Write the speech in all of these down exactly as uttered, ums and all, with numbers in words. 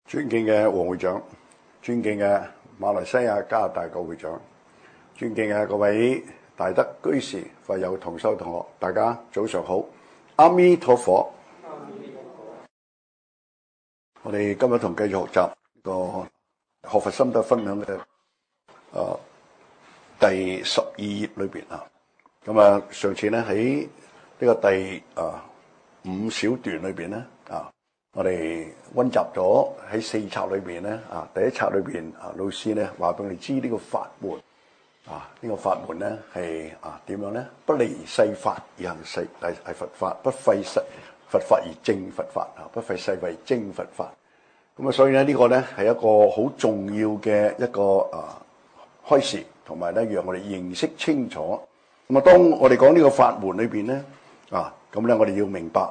尊敬嘅黃會長，尊敬嘅馬來西亞加拿大嘅會長，尊敬嘅各位大德居士、佛友同修同學，大家早上好，阿彌陀佛。我哋今日同繼續學習個學佛心得分享嘅誒第十二頁裏邊啊。咁啊，上次咧喺呢個第啊五小段裏邊咧啊。我哋溫習咗喺四冊裏邊咧啊，第一冊裏邊啊，老師咧話俾你知呢個法門啊，呢個法門咧係啊點樣咧？不離世法而行世係係佛法，不廢世佛法而正佛法啊，不廢世為正佛法。咁啊，所以咧呢個咧係一個好重要嘅一個啊開示，同埋咧讓我哋認識清楚。咁啊，當我哋講呢個法門裏邊咧啊，咁咧我哋要明白。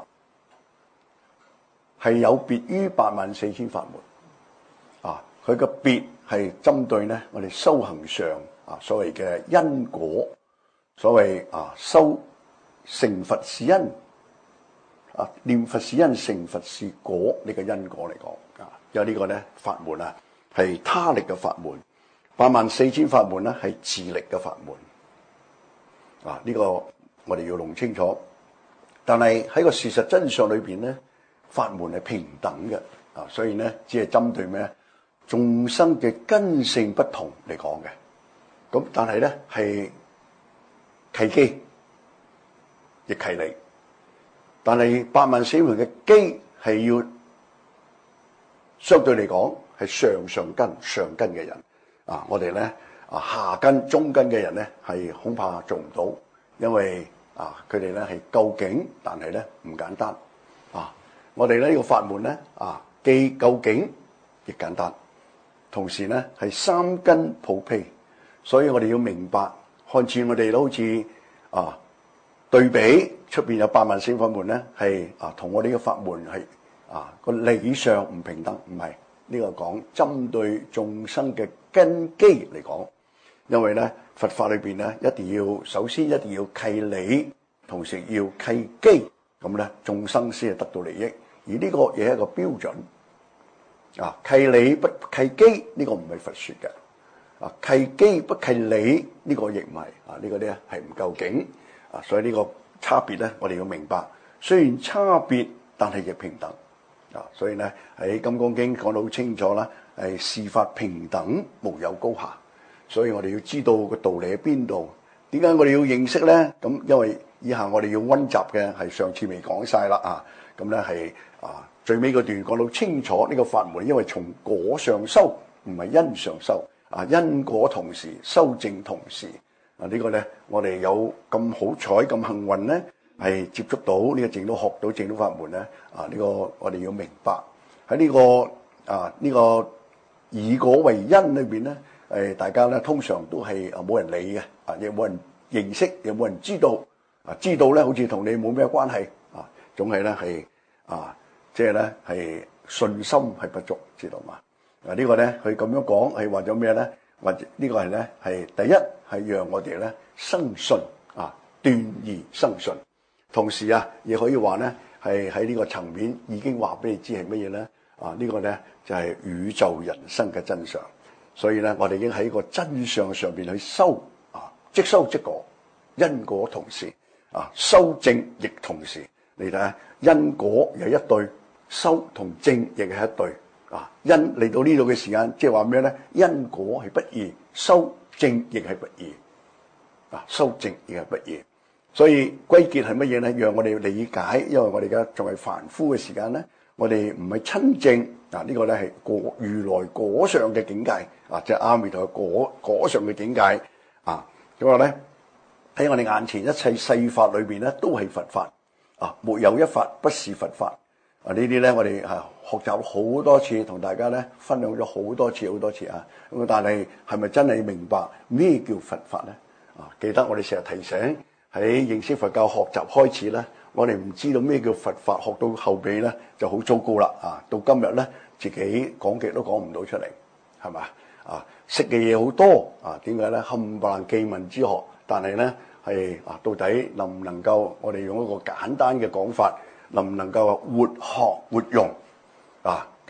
係有別於八萬四千法門，啊，佢個別係針對咧我哋修行上啊所謂嘅因果，所謂啊修成佛是因，啊念佛是因，成佛是果呢個因果嚟講啊，有呢個咧法門啊係他力嘅法門，八萬四千法門咧係自力嘅法門，啊呢個我哋要弄清楚，但係喺個事實真相裏邊咧。法門係平等嘅啊，所以咧只係針對咩眾生嘅根性不同嚟講嘅。咁但係咧係契機亦契理，但係八萬四門嘅基係要相對嚟講係上上根上根嘅人啊，我哋咧啊下根中根嘅人咧係恐怕做唔到，因為啊佢哋咧係究竟，但係咧唔簡單啊。我哋咧呢個法門咧啊，既究竟亦簡單，同時咧係三根普披，所以我哋要明白，看似我哋都好似啊對比出邊有八萬四法門咧，係啊同我哋嘅法門係啊個理上唔平等，唔係呢個講針對眾生嘅根基嚟講，因為咧佛法裏邊咧一定要首先一定要契理，同時要契機，咁咧眾生先係得到利益。而呢個亦係一個標準啊，契理不契機呢個唔係佛說嘅啊，契機不契理呢個亦唔係啊，呢個咧係唔夠勁啊，所以呢個差別咧我哋要明白，雖然差別但係亦平等啊，所以咧喺《金剛經》講得好清楚啦，係事法平等，無有高下，所以我哋要知道個道理喺邊度。點解我哋要認識咧？咁因為以下我哋要溫習嘅係上次未講晒啦啊，咁咧係。啊，最尾嗰段講到清楚呢個法門，因為從果上修，唔係因上修。啊，因果同時，修正同時。啊，呢個咧，我哋有咁好彩、咁幸運咧，係接觸到呢個正道、學到正道法門咧。啊，呢個我哋要明白喺呢個啊呢個以果為因裏邊咧，誒大家咧通常都係啊冇人理嘅，啊亦冇人認識，亦冇人知道。啊，知道咧好似同你冇咩關係。啊，總係咧係啊。即係咧係信心係不足，知道嘛？啊、這個、呢個咧佢咁樣講係話咗咩咧？或者呢個係咧係第一係讓我哋咧生信啊，斷疑生信。同時啊，亦可以話咧係喺呢個層面已經話俾你知係乜嘢咧？啊、這個、呢個咧就係、是、宇宙人生嘅真相。所以咧我哋已經喺個真相上邊去修啊，即修即果，因果同時啊，修正亦同時。你睇下因果有一對。修同正亦係一對啊！因嚟到呢度嘅時間，即係話咩咧？因果係不易，修正亦係不易啊！修正亦係不易，所以歸結係乜嘢咧？讓我哋理解，因為我哋而家仲係凡夫嘅時間咧，我哋唔係親正啊！呢個咧係果如來果上嘅境界啊，即係阿彌陀果果上嘅境界啊！咁話咧喺我哋眼前一切世法裏邊咧，都係佛法啊！沒有一法不是佛法。啊！呢啲咧，我哋啊學習好多次，同大家咧分享咗好多次、好多次啊！咁但係係咪真係明白咩叫佛法咧？啊！記得我哋成日提醒喺認識佛教學習開始咧，我哋唔知道咩叫佛法，學到後邊咧就好糟糕啦！啊！到今日咧，自己講極都講唔到出嚟，係嘛？啊！識嘅嘢好多啊！點解咧？冚唪唥記聞之學，但係咧係啊，到底能唔能夠我哋用一個簡單嘅講法？能唔能夠活學活用啊？咁咧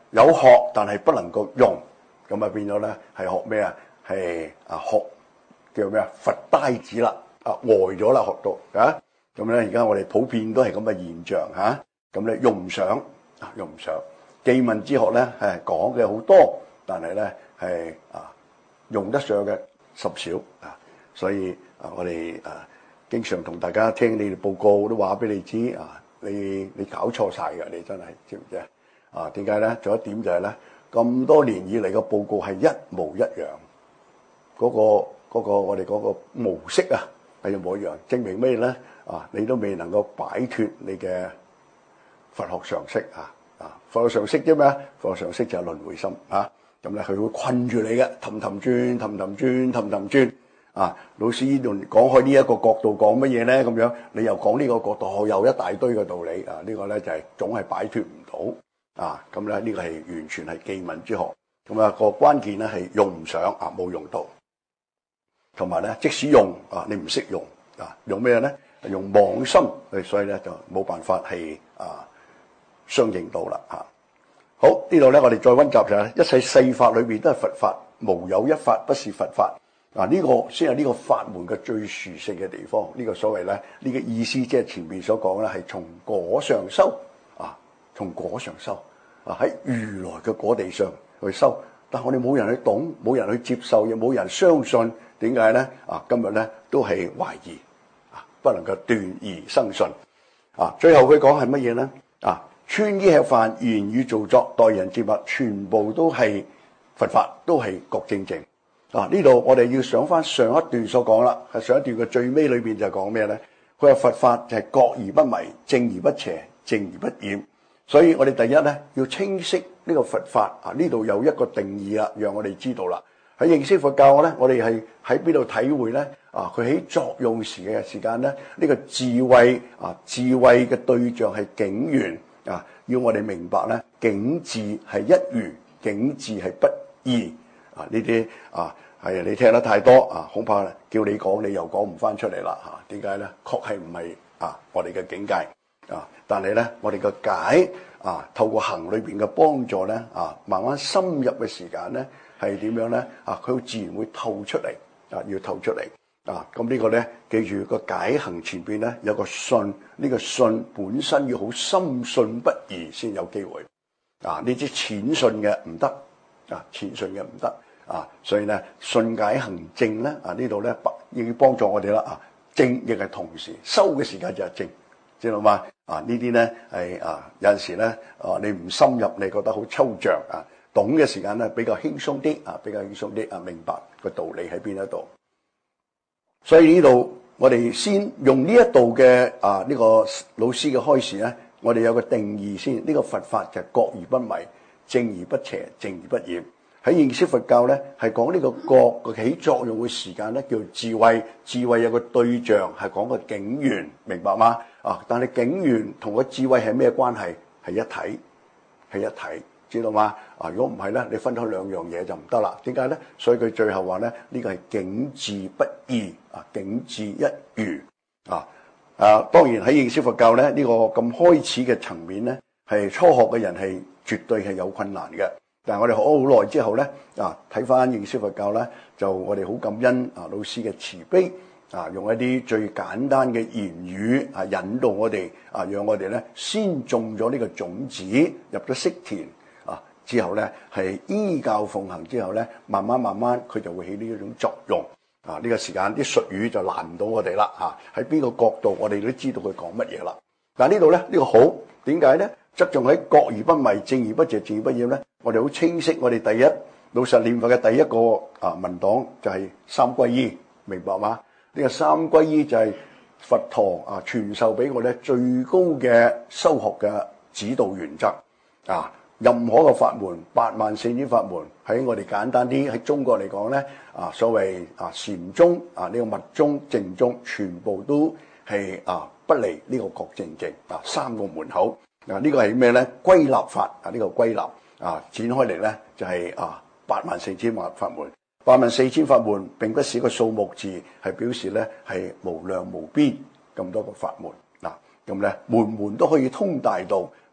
有學但係不能夠用，咁啊變咗咧係學咩啊？係啊學叫咩啊？佛呆子啦，啊呆咗啦學到啊！咁咧而家我哋普遍都係咁嘅現象嚇，咁咧用唔上啊，用唔上。記問之學咧係講嘅好多，但係咧係啊用得上嘅甚少啊，所以啊我哋啊經常同大家聽你哋報告都話俾你知啊，你你搞錯晒㗎，你真係知唔知啊？啊點解咧？仲有一點就係咧，咁多年以嚟嘅報告係一模一樣，嗰個嗰個我哋嗰個模式啊係一模一樣，證明咩咧？啊！你都未能夠擺脫你嘅佛學常識啊！啊，佛學常識啫嘛，佛學常識就係輪迴心啊！咁咧佢會困住你嘅，氹氹轉、氹氹轉、氹氹轉啊！老師呢度講開呢一個角度講乜嘢咧？咁樣你又講呢個角度，又一大堆嘅道理啊！呢個咧就係總係擺脫唔到啊！咁咧呢個係完全係記問之學，咁啊個關鍵咧係用唔上啊，冇用到，同埋咧即使用啊，你唔識用啊，用咩咧？用妄心，所以咧就冇辦法係啊相應到啦嚇。好，呢度咧，我哋再溫習就係一切世法裏邊都係佛法，無有一法不是佛法。嗱，呢個先係呢個法門嘅最殊勝嘅地方。呢個所謂咧，呢個意思即係前面所講咧，係從果上修啊，從果上修啊，喺如來嘅果地上去修。但我哋冇人去懂，冇人去接受，亦冇人相信。點解咧？啊，今日咧都係懷疑。不能夠斷而生信啊！最後佢講係乜嘢咧？啊，穿衣吃飯、言語造作、待人接物，全部都係佛法，都係覺正正啊！呢度我哋要想翻上一段所講啦，係上一段嘅最尾裏邊就講咩咧？佢話佛法就係覺而不迷，正而不邪，淨而不染。所以我哋第一咧要清晰呢個佛法啊！呢度有一個定義啦，讓我哋知道啦。喺認識佛教咧，我哋係喺邊度體會咧？啊，佢起作用時嘅時間咧，呢個智慧啊，智慧嘅對象係境緣啊，要我哋明白咧，境智係一如，境智係不異啊！呢啲啊係你聽得太多啊，恐怕叫你講你又講唔翻出嚟啦嚇。點解咧？確係唔係啊？我哋嘅境界啊，但係咧，我哋嘅解啊，透過行裏邊嘅幫助咧啊，慢慢深入嘅時間咧。係點樣咧？啊，佢自然會透出嚟啊，要透出嚟啊！咁呢個咧，記住個解行前邊咧有個信，呢個信本身要好深信不疑先有機會啊！呢啲淺信嘅唔得啊，淺信嘅唔得啊！所以咧，信解行證咧啊，呢度咧要幫助我哋啦啊！證亦係同時修嘅時間就係證，知道嘛？啊，呢啲咧係啊，有陣時咧啊，你唔深入，你覺得好抽象啊。懂嘅時間咧比較輕鬆啲啊，比較輕鬆啲啊，明白個道理喺邊一度。所以呢度我哋先用呢一度嘅啊呢個老師嘅開示咧，我哋有個定義先。呢個佛法就係覺而不迷，正而不邪，淨而不染。喺認識佛教咧，係講呢個覺個起作用嘅時間咧，叫智慧。智慧有個對象係講個境緣，明白嗎？啊，但係境緣同個智慧係咩關係？係一體，係一體。知道嗎？啊，如果唔係咧，你分開兩樣嘢就唔得啦。點解咧？所以佢最後話咧，呢個係境智不異啊，境智一如啊。啊，當然喺認識佛教咧，呢個咁開始嘅層面咧，係初學嘅人係絕對係有困難嘅。但係我哋學咗好耐之後咧，啊，睇翻認識佛教咧，就我哋好感恩啊老師嘅慈悲啊，用一啲最簡單嘅言語啊引導我哋啊，讓我哋咧先種咗呢個種子入咗識田。之後咧係依教奉行之後咧，慢慢慢慢佢就會起呢一種作用啊！呢、這個時間啲術語就難唔到我哋啦嚇，喺、啊、邊個角度我哋都知道佢講乜嘢啦。但係呢度咧呢、這個好點解咧？側重喺覺而不迷，正而不邪，淨而不染咧。我哋好清晰，我哋第一老實念佛嘅第一個啊文檔就係三歸依，明白嗎？呢、這個三歸依就係佛陀啊傳授俾我哋最高嘅修學嘅指導原則啊！任何嘅法門，八萬四千法門，喺我哋簡單啲喺中國嚟講咧，啊所謂啊禪宗啊呢個密宗淨宗，全部都係啊不離呢個覺正正啊三個門口啊，呢個係咩咧？歸納法啊，呢個歸納啊展開嚟咧就係啊八萬四千法法門，八萬四千法門並不是一個數目字，係表示咧係無量無邊咁多個法門嗱，咁咧門門都可以通大道。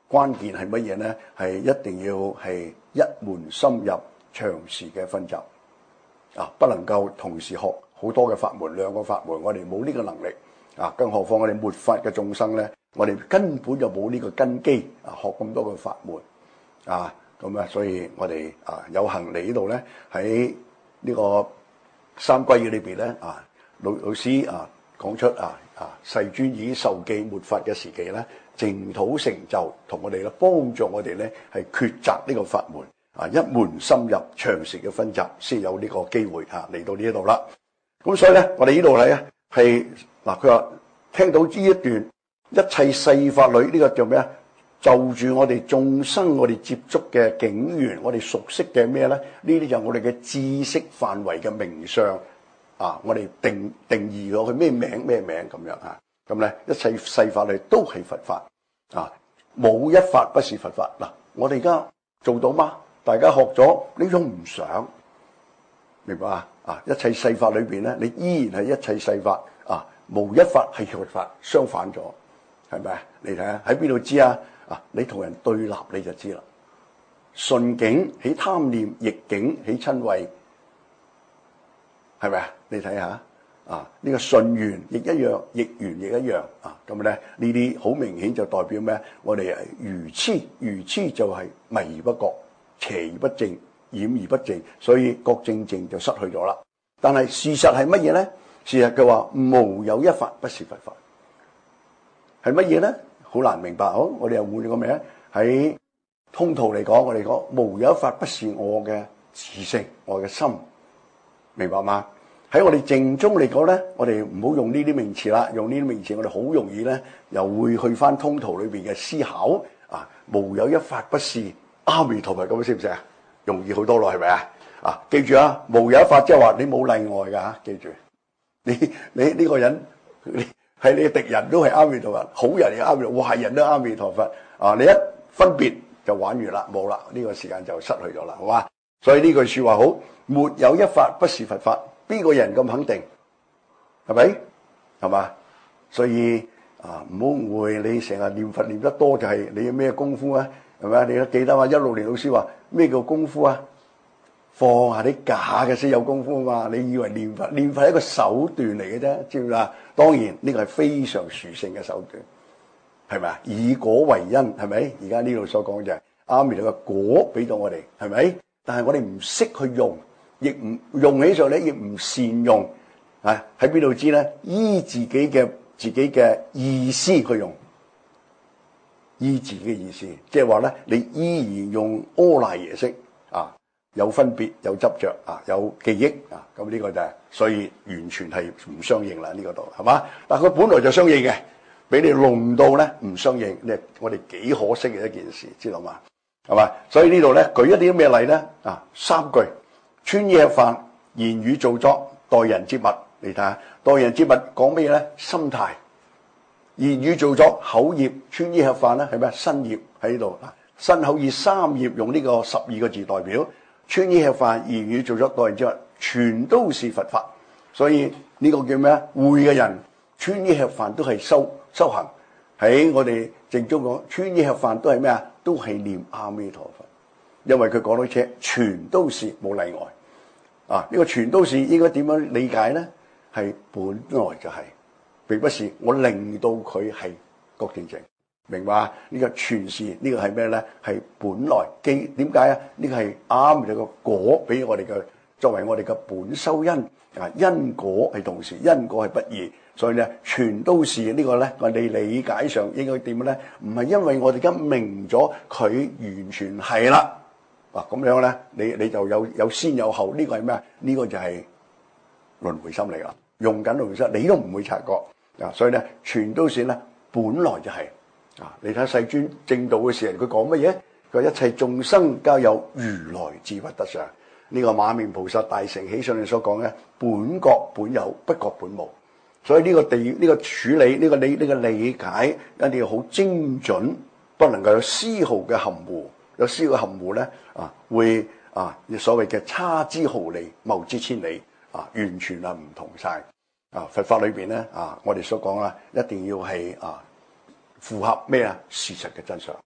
關鍵係乜嘢咧？係一定要係一門深入、長時嘅分習啊，不能夠同時學好多嘅法門，兩個法門我哋冇呢個能力啊，更何況我哋末法嘅眾生咧，我哋根本就冇呢個根基啊，學咁多嘅法門啊，咁啊，所以我哋啊有幸嚟呢度咧，喺呢個三歸嘅裏邊咧啊，老老師啊講出啊啊世尊已經受記末法嘅時期咧，淨土成就同我哋咧，幫助我哋咧係抉擇呢個法門啊，一門深入長時嘅分習先有呢個機會啊嚟到呢一度啦。咁所以咧，我哋呢度睇啊係嗱，佢話聽到呢一段一切世法裏呢個叫咩啊？就住我哋眾生，我哋接觸嘅境緣，我哋熟悉嘅咩咧？呢啲就係我哋嘅知識範圍嘅名相啊！我哋定定義咗佢咩名咩名咁樣啊？咁咧一切世法裏都係佛法啊！冇一法不是佛法嗱。我哋而家做到嗎？大家學咗呢種唔想明白啊？啊！一切世法裏邊咧，你依然係一切世法啊！無一法係佛法，相反咗，係咪啊？你睇下喺邊度知啊？啊！你同人對立你就知啦。順境起貪念，逆境起瞋恚，係咪啊？你睇下啊！呢個順緣亦一樣，逆緣亦一樣啊！咁咧呢啲好明顯就代表咩？我哋係愚痴，愚痴就係迷而不覺，邪而不正，染而不淨，所以覺正淨就失去咗啦。但係事實係乜嘢咧？事實佢話無有一法不是佛法，係乜嘢咧？好難明白。好，我哋又換個名喺通途嚟講，我哋講無有一法不是我嘅自性，我嘅心，明白嗎？喺我哋正宗嚟講咧，我哋唔好用呢啲名詞啦，用呢啲名詞我哋好容易咧又會去翻通途裏邊嘅思考啊！無有一法不是阿彌陀佛，咁識唔識啊？容易好多咯，係咪啊？啊，記住啊，無有一法即係話你冇例外噶吓，記住，你你呢個人你係你嘅敵人都係阿彌陀佛，好人係阿彌陀佛，壞人都阿彌陀佛啊！你一分別就玩完啦，冇啦，呢個時間就失去咗啦，好嘛？所以呢句說話好，沒有一法不是佛法，邊個人咁肯定？係咪？係嘛？所以啊，唔好誤會，你成日念佛念得多就係你有咩功夫啊？係咪？你都記得嘛？一六年老師話咩叫功夫啊？放下啲假嘅先有功夫嘛？你以為念佛念佛係一個手段嚟嘅啫，知唔知啊？當然呢個係非常殊勝嘅手段，係咪啊？以果為因，係咪？而家呢度所講就係阿彌陀嘅果俾到我哋，係咪？但係我哋唔識去用，亦唔用起上嚟，亦唔善用啊！喺邊度知咧？依自己嘅自己嘅意思去用，依自己嘅意思，即係話咧，你依然用阿賴耶識啊。有分別，有執着啊，有記憶啊，咁呢個就係，所以完全係唔相應啦。呢個度係嘛？但係佢本來就相應嘅，俾你弄到咧唔相應，你我哋幾可惜嘅一件事，知道嘛？係嘛？所以呢度咧舉一啲咩例咧啊？三句穿衣吃飯，言語造作，待人接物。你睇下，待人接物講咩咧？心態。言語造作口業，穿衣吃飯咧係咩？身業喺呢度，身口意三業用呢個十二個字代表。穿衣吃飯，言語造作，待人接物，全都是佛法。所以呢個叫咩啊？會嘅人穿衣吃飯都係修修行。喺我哋正宗講，穿衣吃飯都係咩啊？都係念阿彌陀佛。因為佢講到車，全都是冇例外。啊，呢、這個全都是應該點樣理解咧？係本來就係、是，並不是我令到佢係覺正淨。明白啊？呢個全是呢個係咩咧？係本來基點解啊？呢個係啱嘅個果俾我哋嘅，作為我哋嘅本修因啊。因果係同時，因果係不二，所以咧全都是呢個咧，我哋理解上應該點咧？唔係因為我哋而家明咗佢完全係啦，嗱咁樣咧，你你就有有先有後，呢個係咩啊？呢個就係輪迴心嚟噶，用緊輪迴心，你都唔會察覺啊。所以咧，全都是咧，本來就係。啊！你睇世尊正道嘅時候，佢講乜嘢？佢話一切眾生皆有如來智不得相。呢、這個馬面菩薩大乘起上嚟所講嘅，本覺本有，不覺本無。所以呢個地呢、這個處理呢、這個理呢、這個理解一定要好精準，不能夠有絲毫嘅含糊。有絲毫含糊咧，啊會啊所謂嘅差之毫厘，謬之千里啊，完全係唔同晒。啊佛法裏邊咧啊，我哋所講啊，一定要係啊。符合咩啊？事實嘅真相。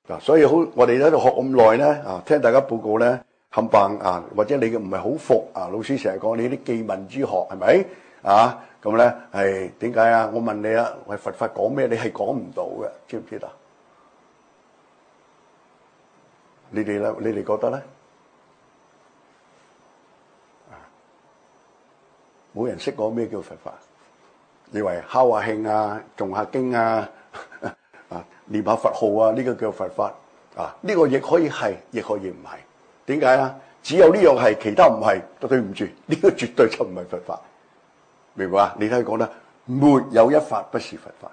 嗱，所以好，我哋喺度學咁耐咧，啊，聽大家報告咧，冚唪啊，或者你嘅唔係好服啊，老師成日講你啲記文之學係咪啊？咁咧係點解啊？我問你啊，喂，佛法講咩？你係講唔到嘅，知唔知道？你哋咧，你哋覺得咧？冇人識講咩叫佛法，以為敲下磬啊、誦下經啊、啊念下佛號啊，呢個叫佛法啊？呢個亦可以係，亦可以唔係。點解啊？只有呢樣係，其他唔係，都對唔住，呢個絕對就唔係佛法，明白啊？你睇佢講得，沒有一法不是佛法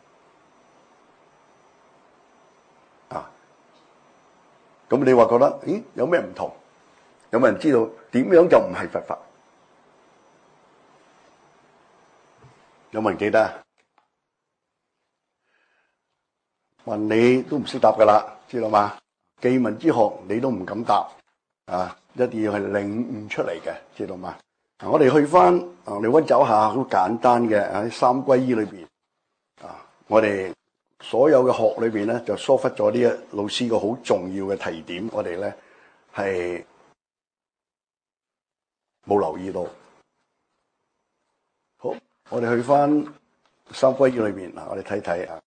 啊！咁你話覺得，咦，有咩唔同？有冇人知道點樣就唔係佛法？有冇人記得啊？問你都唔識答噶啦，知道嘛？記文之學你都唔敢答啊！一定要係領悟出嚟嘅，知道嘛？啊，我哋去翻啊，我哋溫習下好簡單嘅喺三歸依裏邊啊，我哋所有嘅學裏邊咧就疏忽咗呢一老師個好重要嘅提點，我哋咧係冇留意到。好。我哋去翻三歸依裏面嗱，我哋睇睇啊，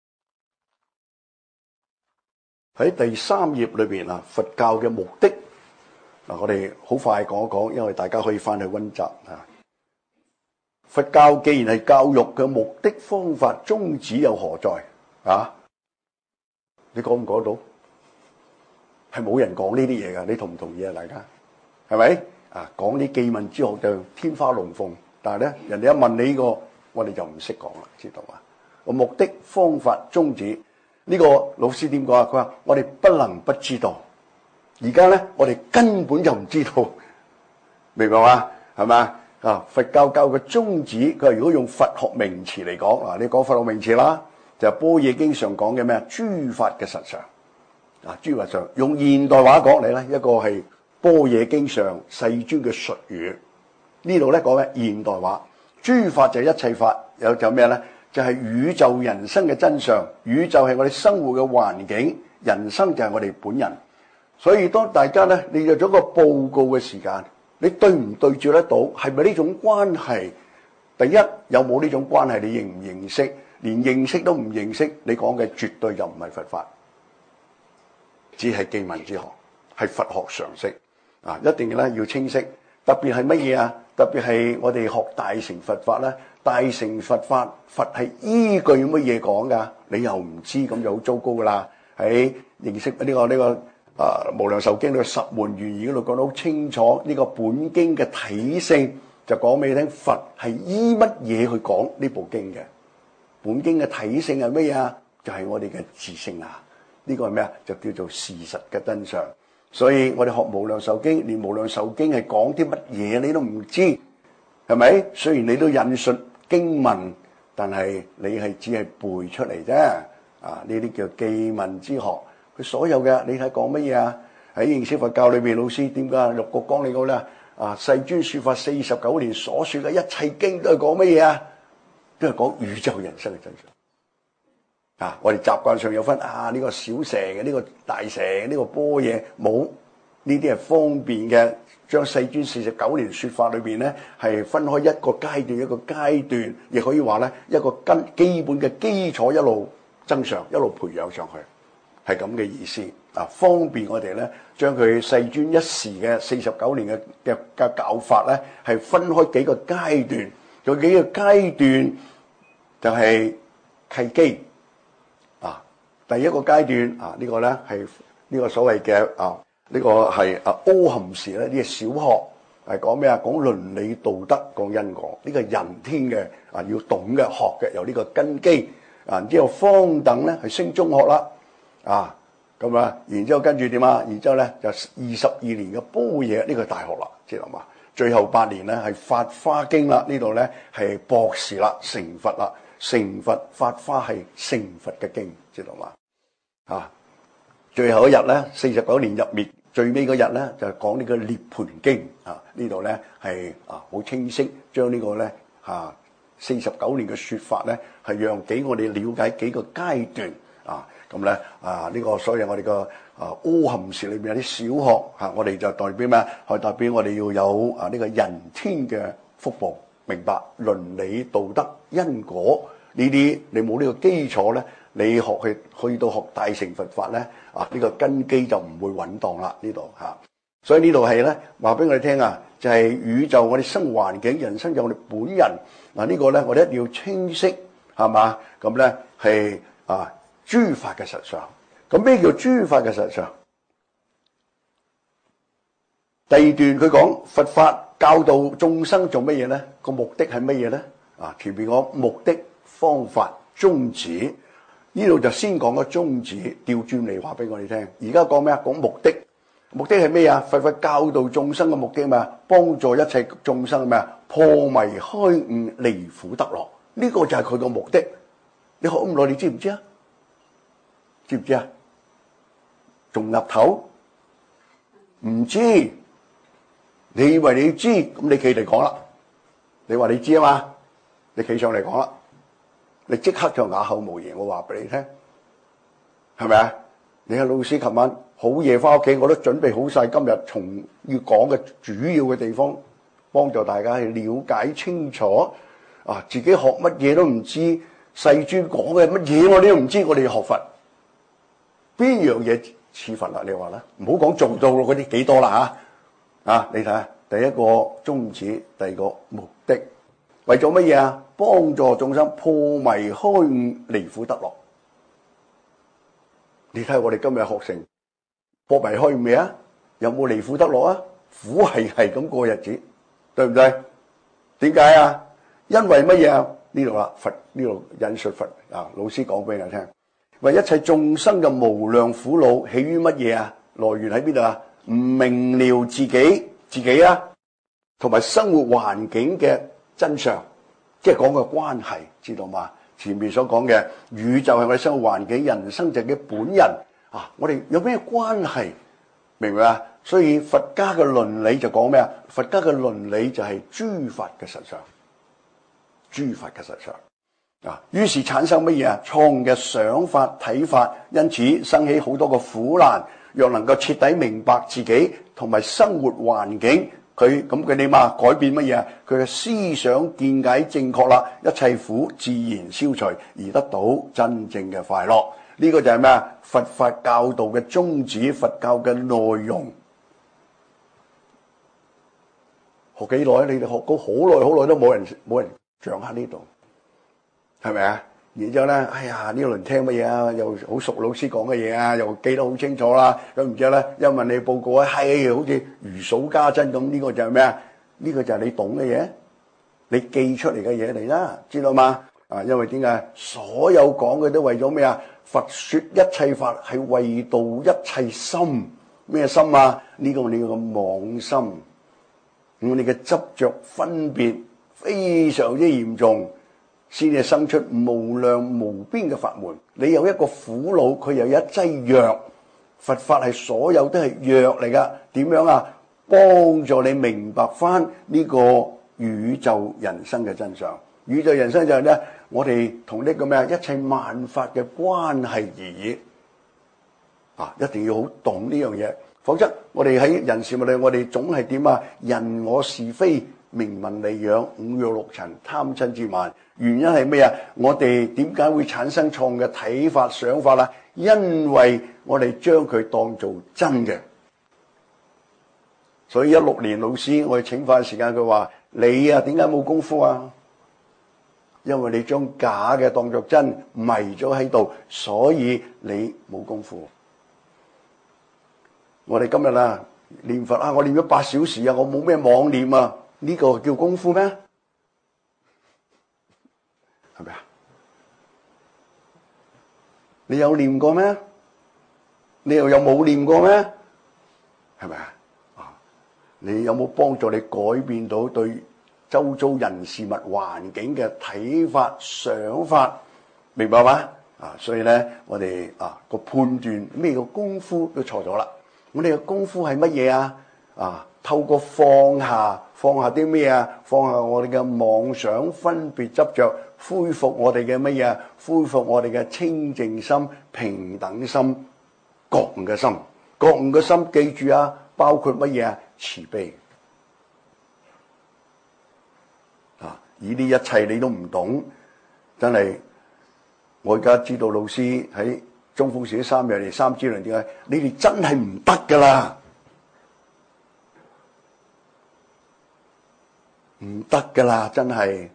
喺第三頁裏邊啊，佛教嘅目的嗱，我哋好快講一講，因為大家可以翻去溫習啊。佛教既然係教育嘅目的、方法、宗旨又何在啊？你講唔講到？係冇人講呢啲嘢噶，你同唔同意啊？大家係咪啊？講啲記文之學就天花龍鳳。但係咧，人哋一問你呢個，我哋就唔識講啦，知道嘛？個目的、方法、宗旨，呢個老師點講啊？佢話我哋不能不知道。而家咧，我哋根本就唔知道，明白嘛？係嘛？啊，佛教教嘅宗旨，佢話如果用佛學名詞嚟講啊，你講佛學名詞啦，就係般若經常講嘅咩啊？諸法嘅實相啊，諸法上用現代話講嚟咧，一個係般若經上世尊嘅術語。呢度咧講咩？現代話，諸法就係一切法，有就咩咧？就係宇宙人生嘅真相。宇宙係我哋生活嘅環境，人生就係我哋本人。所以當大家咧，你約咗個報告嘅時間，你對唔對住得到？係咪呢種關係？第一，有冇呢種關係？你認唔認識？連認識都唔認識，你講嘅絕對就唔係佛法，只係記文之學，係佛學常識啊！一定咧要清晰。特別係乜嘢啊？特別係我哋學大乘佛法咧，大乘佛法佛係依據乜嘢講噶？你又唔知，咁就好糟糕噶啦！喺認識呢、這個呢、這個啊無量壽經呢個十門緣義嗰度講得好清楚，呢、這個本經嘅體性就講俾你聽，佛係依乜嘢去講呢部經嘅？本經嘅體性係乜嘢啊？就係、是、我哋嘅自性啊！呢、這個係咩啊？就叫做事實嘅真相。所以我哋學無量壽經，連無量壽經係講啲乜嘢你都唔知，係咪？雖然你都引述經文，但係你係只係背出嚟啫。啊，呢啲叫記文之學。佢所有嘅你睇講乜嘢啊？喺認識佛教裏邊，老師點解六國講你講咧？啊，世尊說法四十九年所說嘅一切經都係講乜嘢啊？都係講宇宙人生嘅真相。啊！我哋習慣上有分啊，呢個小乘嘅，呢個大乘，呢個般若冇，呢啲係方便嘅。將世尊四十九年說法裏邊咧，係分開一個階段一個階段，亦可以話咧一個根基本嘅基礎一路增上，一路培養上去，係咁嘅意思啊！方便我哋咧將佢世尊一時嘅四十九年嘅嘅嘅教法咧，係分開幾個階段，有幾個階段就係契機。第一個階段啊，呢個咧係呢個所謂嘅啊，呢個係啊阿含時咧，呢個小學係講咩啊？講倫理道德，講因果，呢個人天嘅啊要懂嘅學嘅，由呢個根基啊，然之後方等咧係升中學啦啊，咁啊，然之後跟住點啊？然之後咧就二十二年嘅般若，呢個大學啦，知道嘛？最後八年咧係法華經啦，呢度咧係博士啦，成佛啦，成佛法華係成佛嘅經，知道嘛？啊！最後一日咧，四十九年入滅，最尾嗰日咧就係講呢個涅槃經啊！呢度咧係啊好清晰，將呢個咧四十九年嘅說法咧係讓俾我哋了解幾個階段啊！ 咁咧啊呢個所以我哋個啊阿含士裏邊有啲小學嚇，我哋就代表咩？係代表我哋要有啊呢個人天嘅福報，明白倫理道德因果呢啲，你冇呢個基礎咧，你學去去到學大乘佛法咧啊呢個根基就唔會穩當啦呢度嚇。所以呢度係咧話俾我哋聽啊，就係宇宙我哋生活環境，人生就我哋本人嗱呢個咧，我哋一定要清晰係嘛？咁咧係啊諸法嘅實相。咁咩叫諸法嘅實相？第二段佢講佛法教導眾生做乜嘢咧？個目的係乜嘢咧？啊前邊講目的、方法、宗旨，呢度就先講個宗旨，調轉嚟話俾我哋聽。而家講咩啊？講目的。目的係咩啊？佛法教導眾生嘅目的係咩啊？幫助一切眾生係咩啊？破迷開悟，離苦得樂。呢個就係佢個目的。你學咁耐，你知唔知啊？知唔知啊？仲岌頭？唔知？你以為你知？咁你企嚟講啦。你話你知啊嘛？你企上嚟講啦。你即刻就啞口無言。我話俾你聽，係咪啊？你個老師琴晚好夜翻屋企，我都準備好晒今日從要講嘅主要嘅地方，幫助大家去了解清楚。啊，自己學乜嘢都唔知，世尊講嘅乜嘢我哋都唔知，我哋要學佛，邊樣嘢似佛啦？你話啦，唔好講做到嗰啲幾多啦吓。啊，你睇下，第一個宗旨，第二個目的，為咗乜嘢啊？幫助眾生破迷開悟，離苦得樂。你睇下我哋今日學成破迷開悟未啊？有冇離苦得樂啊？苦係係咁過日子，對唔對？點解啊？因為乜嘢啊？呢度啦，佛呢度引述佛啊，老師講俾你聽，為一切眾生嘅無量苦惱起於乜嘢啊？來源喺邊度啊？唔明了自己自己啊，同埋生活環境嘅真相，即係講個關係，知道嘛？前面所講嘅宇宙係我哋生活環境，人生就係嘅本人啊！我哋有咩關係？明唔明啊？所以佛家嘅倫理就講咩啊？佛家嘅倫理就係諸法嘅實相，諸法嘅實相啊！於是產生乜嘢啊？錯誤嘅想法睇法，因此生起好多個苦難。若能夠徹底明白自己同埋生活環境，佢咁佢點啊？改變乜嘢啊？佢嘅思想見解正確啦，一切苦自然消除，而得到真正嘅快樂。呢個就係咩啊？佛法教導嘅宗旨，佛教嘅內容。學幾耐？你哋學過好耐好耐都冇人冇人掌握呢度，係咪啊？然之後咧，哎呀呢輪聽乜嘢啊？又好熟老師講嘅嘢啊，又記得好清楚啦。咁然之後咧，一問你報告啊，係好似如數家珍咁。呢個就係咩啊？呢個就係你懂嘅嘢，你記出嚟嘅嘢嚟啦，知道嗎？啊，因為點解？所有講嘅都為咗咩啊？佛說一切法係為度一切心，咩心啊？呢個你個妄心，我哋嘅執着分別非常之嚴重。先至生出無量無邊嘅法門。你有一個苦惱，佢又有一劑藥。佛法係所有都係藥嚟噶。點樣啊？幫助你明白翻呢個宇宙人生嘅真相。宇宙人生就係咧，我哋同呢個咩啊？一切萬法嘅關係而已。啊，一定要好懂呢樣嘢，否則我哋喺人事物裏，我哋總係點啊？人我是非。名聞利養，五欲六塵，貪嗔癡慢。原因係咩啊？我哋點解會產生錯誤嘅睇法想法啦？因為我哋將佢當做真嘅。所以一六年老師我哋請法嘅時間，佢話你啊，點解冇功夫啊？因為你將假嘅當作真，迷咗喺度，所以你冇功夫。我哋今日啊念佛啊，我念咗八小時啊，我冇咩妄念啊。呢個叫功夫咩？係咪啊？你有念過咩？你又有冇念過咩？係咪啊？啊！你有冇幫助你改變到對周遭人事物環境嘅睇法想法？明白嗎？啊！所以咧，我哋啊個判斷咩叫功夫都錯咗啦。我哋嘅功夫係乜嘢啊？啊！ 透過放下，放下啲咩啊？放下我哋嘅妄想、分別、執着，恢復我哋嘅乜嘢？恢復我哋嘅清淨心、平等心、覺悟嘅心。覺悟嘅心，記住啊，包括乜嘢啊？慈悲。啊！而呢一切你都唔懂，真係我而家知道老師喺中風時三日嚟三支糧，點解？你哋真係唔得噶啦！唔得噶啦，真係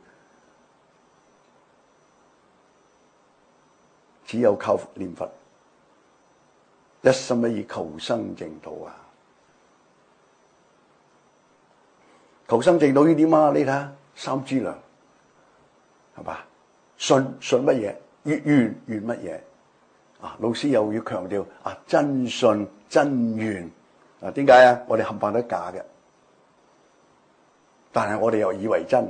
只有靠念佛，一心一意求生淨土啊！求生淨土呢點啊？你睇下三支糧，係嘛？信信乜嘢？願願願乜嘢？啊！老師又要強調啊，真信真願啊！點解啊？我哋冚唪唥都假嘅。但係我哋又以為真，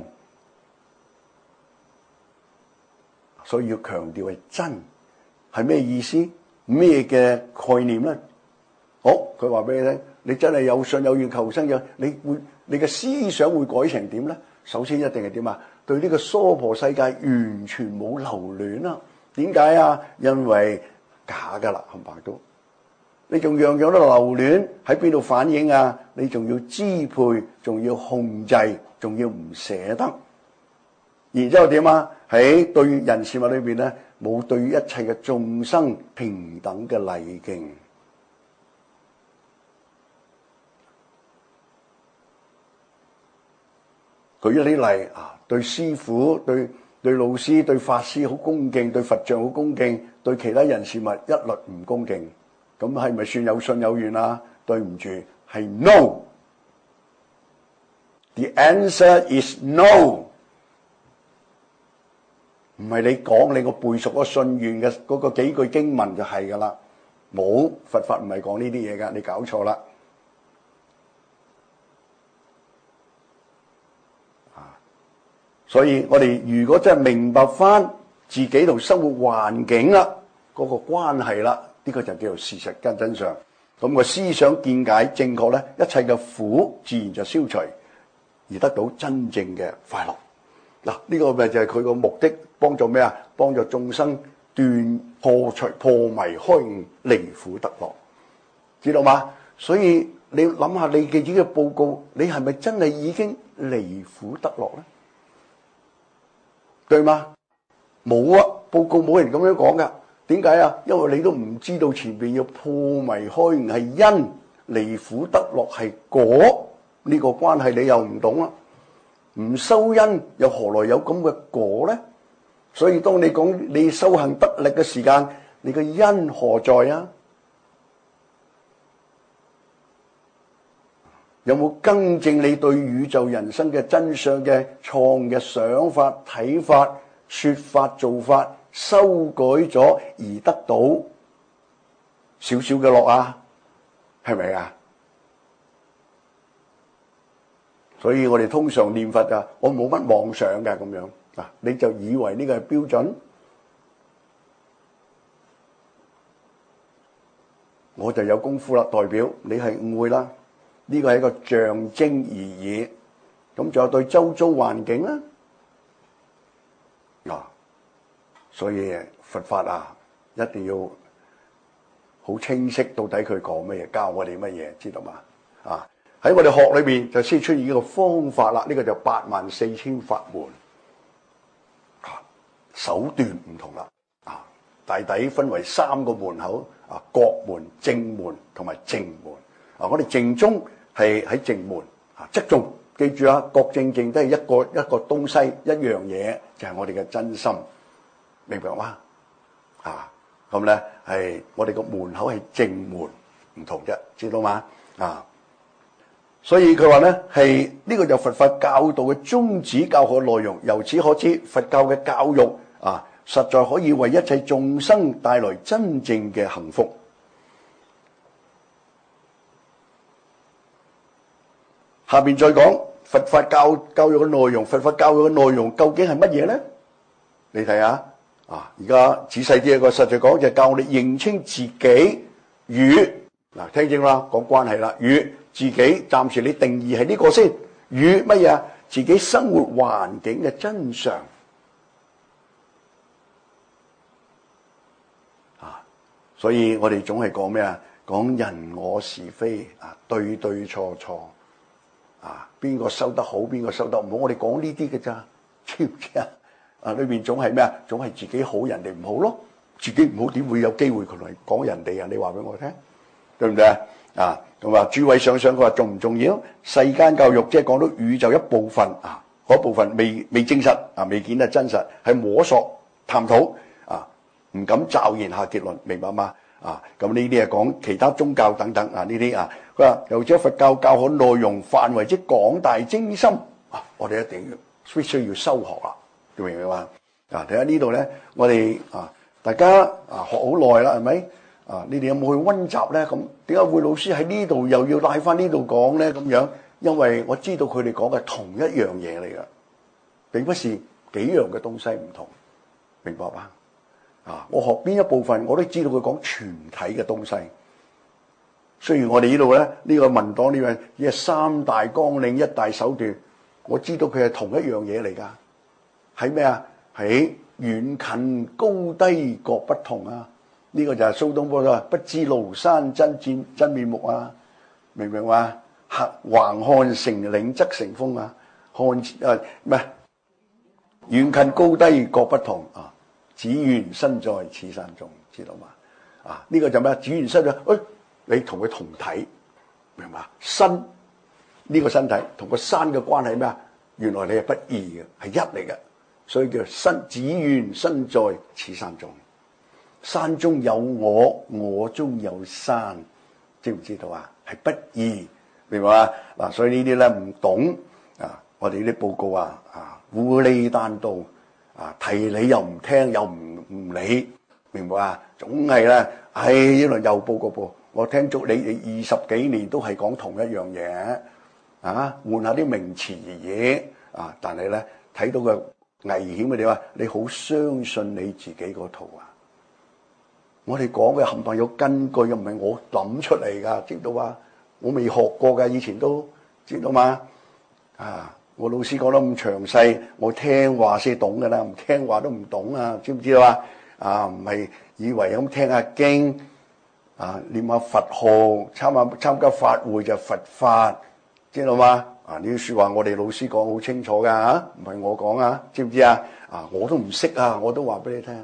所以要強調係真，係咩意思？咩嘅概念咧？好，佢話俾你聽，你真係有信有願求生嘅，你會你嘅思想會改成點咧？首先一定係點啊？對呢個娑婆世界完全冇留戀啊！點解啊？因為假噶啦，冚唪唥都。你仲樣樣都留戀，喺邊度反映啊？你仲要支配，仲要控制，仲要唔捨得。然之後點啊？喺對人事物裏邊咧，冇對一切嘅眾生平等嘅禮敬。舉一啲例啊，對師父、對對老師、對法師好恭敬，對佛像好恭敬，對其他人事物一律唔恭敬。咁係咪算有信有願啊？對唔住，係 no。The answer is no。唔係你講你個背熟嗰信願嘅嗰個幾句經文就係噶啦，冇，佛法唔係講呢啲嘢噶，你搞錯啦。啊，所以我哋如果真係明白翻自己同生活環境啦，嗰個關係啦。呢個就叫做事實跟真相，咁個思想見解正確咧，一切嘅苦自然就消除，而得到真正嘅快樂。嗱，呢個咪就係佢個目的，幫助咩啊？幫助眾生斷破除破迷開悟，離苦得樂，知道嗎？所以你諗下你自己嘅報告，你係咪真係已經離苦得樂咧？對嗎？冇啊，報告冇人咁樣講噶。點解啊？因為你都唔知道前邊要破迷開悟係因，離苦得樂係果，呢個關係你又唔懂啦。唔修因又何來有咁嘅果咧？所以當你講你修行得力嘅時間，你嘅因何在啊？有冇更正你對宇宙人生嘅真相嘅錯誤嘅想法、睇法、說法、做法？修改咗而得到少少嘅樂啊，係咪啊？所以我哋通常念佛啊，我冇乜妄想嘅咁樣啊，你就以為呢個係標準，我就有功夫啦。代表你係誤會啦，呢個係一個象徵而已。咁仲有對周遭環境啦，嗱。所以佛法啊，一定要好清晰，到底佢講乜嘢，教我哋乜嘢，知道嘛？啊，喺我哋學裏邊就先出現呢個方法啦，呢、這個就八萬四千法門，啊，手段唔同啦，啊，大抵分為三個門口，啊，覺門、正門同埋淨門。啊，我哋淨宗係喺淨門，啊，側重記住啊，覺正淨都係一個一個東西，一樣嘢，就係、是、我哋嘅真心。明白嗎？啊，咁咧係我哋個門口係正門唔同啫，知道嗎？啊，所以佢話咧係呢個就佛法教導嘅宗旨教學內容。由此可知，佛教嘅教育啊，實在可以為一切眾生帶來真正嘅幸福。下邊再講佛法教教育嘅內容，佛法教育嘅內容究竟係乜嘢咧？你睇下。啊！而家仔細啲一個實在講，就係教我哋認清自己與嗱，聽清啦，講關係啦，與自己暫時你定義係呢個先，與乜嘢啊？自己生活環境嘅真相啊，所以我哋總係講咩啊？講人我是非啊，對對錯錯啊，邊個收得好，邊個收得唔好，我哋講呢啲嘅咋，知唔知啊？啊，裏邊總係咩啊？總係自己好，人哋唔好咯。自己唔好點會有機會佢嚟講人哋啊？你話俾我聽，對唔對啊？啊，咁話諸位想想，佢話重唔重要？世間教育即係講到宇宙一部分啊，嗰部分未未證實啊，未見得真實，係摸索探討啊，唔敢驟然下結論，明白嗎？啊，咁呢啲係講其他宗教等等啊，呢啲啊，佢話又將佛教教學內容範圍之廣大精深啊，我哋一定要必須要修學啦，明唔明白？啊，睇下呢度咧，我哋啊。大家啊學好耐啦，係咪啊？你哋有冇去溫習咧？咁點解會老師喺呢度又要帶翻呢度講咧？咁樣，因為我知道佢哋講嘅同一樣嘢嚟噶，並不是幾樣嘅東西唔同，明白嗎？啊，我學邊一部分，我都知道佢講全體嘅東西。雖然我哋呢度咧呢、呢個文檔呢樣嘢三大綱領一大手段，我知道佢係同一樣嘢嚟噶，係咩啊？喺遠近高低各不同啊！呢、這個就係蘇東坡話不知廬山真戰真面目啊！明唔明話？橫看成嶺側成峰啊！看誒唔係遠近高低各不同啊！只緣身在此山中，知道嘛？啊！呢、這個就咩？只緣身在，誒、哎、你同佢同體，明嘛？身呢、這個身體同個山嘅關係咩啊？原來你係不二嘅，係一嚟嘅。所以叫身，只緣身在此山中，山中有我，我中有山，知唔知道啊？係不二，明白嘛？嗱，所以呢啲咧唔懂啊，我哋呢啲報告啊啊糊裏單刀啊，提你又唔聽，又唔唔理，明白啊？總係咧，唉，一輪又報告報，我聽足你你二十幾年都係講同一樣嘢啊，換下啲名詞而已啊，但係咧睇到嘅危險嘅地方，你好相信你自己嗰套啊！我哋講嘅冚唪唥有根據，又唔係我諗出嚟噶，知道嘛？我未學過噶，以前都知道嘛？啊！我老師講得咁詳細，我聽話先懂噶啦，唔聽話都唔懂啊！知唔知道啊？啊，唔係以為咁聽下經啊，念下佛號，參加參加法會就佛法，知道嘛？啊！呢啲說話我哋老師講好清楚噶嚇，唔係我講啊，知唔知啊？啊，我都唔識啊，我都話俾你聽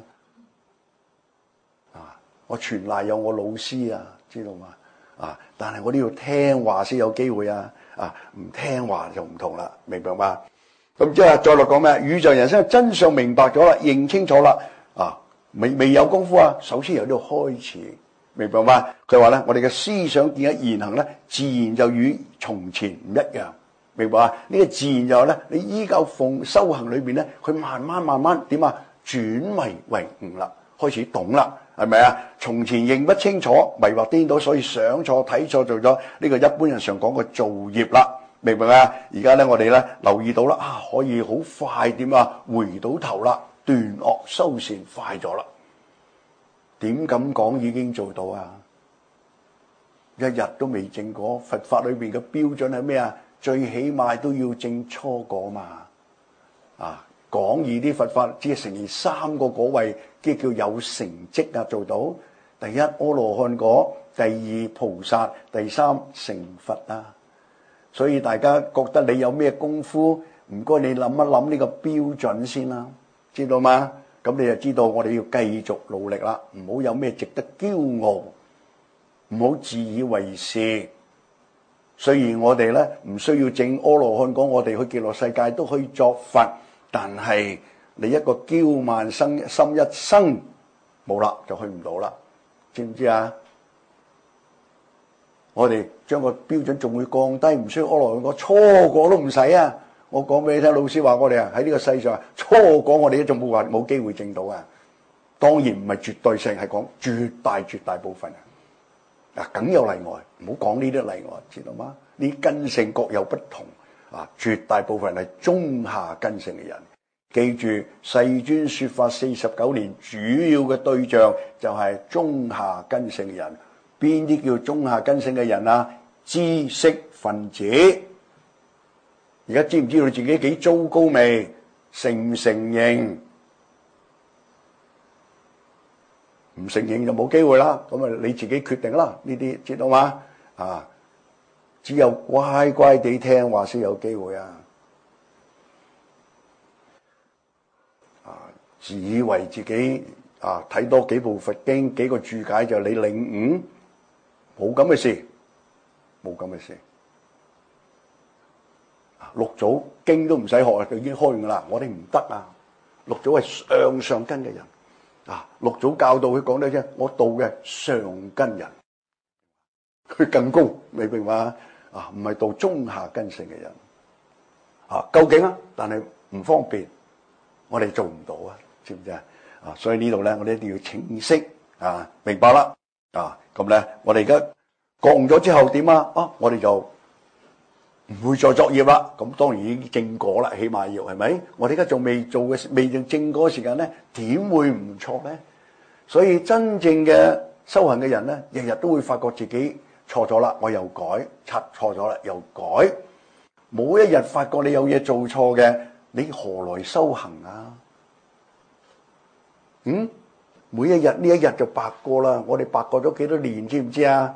啊！我全賴有我老師啊，知道嘛？啊！但係我都要聽話先有機會啊！啊，唔聽話就唔同啦，明白嘛？咁即係再落講咩？宇宙人生真相明白咗啦，認清楚啦，啊，未未有功夫啊，首先由呢度開始。明白嘛？佢話咧，我哋嘅思想見一言行咧，自然就與從前唔一樣。明白啊？呢、這個自然就係咧，你依舊奉修行裏邊咧，佢慢慢慢慢點啊，轉迷為悟啦，開始懂啦，係咪啊？從前認不清楚，迷惑顛倒，所以想錯睇錯，做咗呢個一般人常講嘅造業啦。明白啊？而家咧，我哋咧留意到啦，啊，可以好快點啊，回到頭啦，斷惡修善快咗啦。點咁講已經做到啊？一日都未證果，佛法裏邊嘅標準係咩啊？最起碼都要證初果嘛。啊，講易啲佛法只係成三個果位，即叫有成績啊！做到第一阿羅漢果，第二菩薩，第三成佛啊！所以大家覺得你有咩功夫，唔該你諗一諗呢個標準先啦，知道嗎？咁你就知道我哋要繼續努力啦，唔好有咩值得驕傲，唔好自以為是。雖然我哋咧唔需要證阿羅漢果，我哋去極樂世界都可以作佛，但係你一個驕慢生心一生冇啦，就去唔到啦，知唔知啊？我哋將個標準仲會降低，唔需要阿羅漢果，初果都唔使啊！我講俾你聽，老師話我哋啊喺呢個世上初果我哋都仲冇話冇機會證到啊！當然唔係絕對性，係講絕大絕大部分啊！梗有例外，唔好講呢啲例外，知道嗎？呢啲根性各有不同啊！絕大部分係中下根性嘅人，記住世尊說法四十九年主要嘅對象就係中下根性嘅人。 邊啲叫中下根性嘅人啊？知識分子。而家知唔知道自己幾糟糕未？承唔承認？唔承認就冇機會啦。咁啊，你自己決定啦。呢啲知道嗎？啊，只有乖乖地聽話先有機會啊！啊，自以為自己啊睇多幾部佛經、幾個注解就你領悟，冇咁嘅事，冇咁嘅事。六祖經都唔使學啊，就已經開完噶啦。我哋唔得啊！六祖係上上根嘅人啊！六祖教導佢講得啫，我道嘅上根人，佢更高，你明嘛？啊，唔係道中下根性嘅人啊，究竟啊，但係唔方便，我哋做唔到啊，知唔知啊？啊，所以呢度咧，我哋一定要清晰啊，明白啦啊，咁咧，我哋而家講咗之後點啊？啊，我哋就唔會再作業啦，咁當然已經正果啦，起碼要係咪？我哋而家仲未做嘅，未正正果嘅時間咧，點會唔錯咧？所以真正嘅修行嘅人咧，日日都會發覺自己錯咗啦，我又改，拆錯咗啦，又改。冇一日發覺你有嘢做錯嘅，你何來修行啊？嗯，每一日呢一日就白過啦，我哋白過咗幾多年，知唔知啊？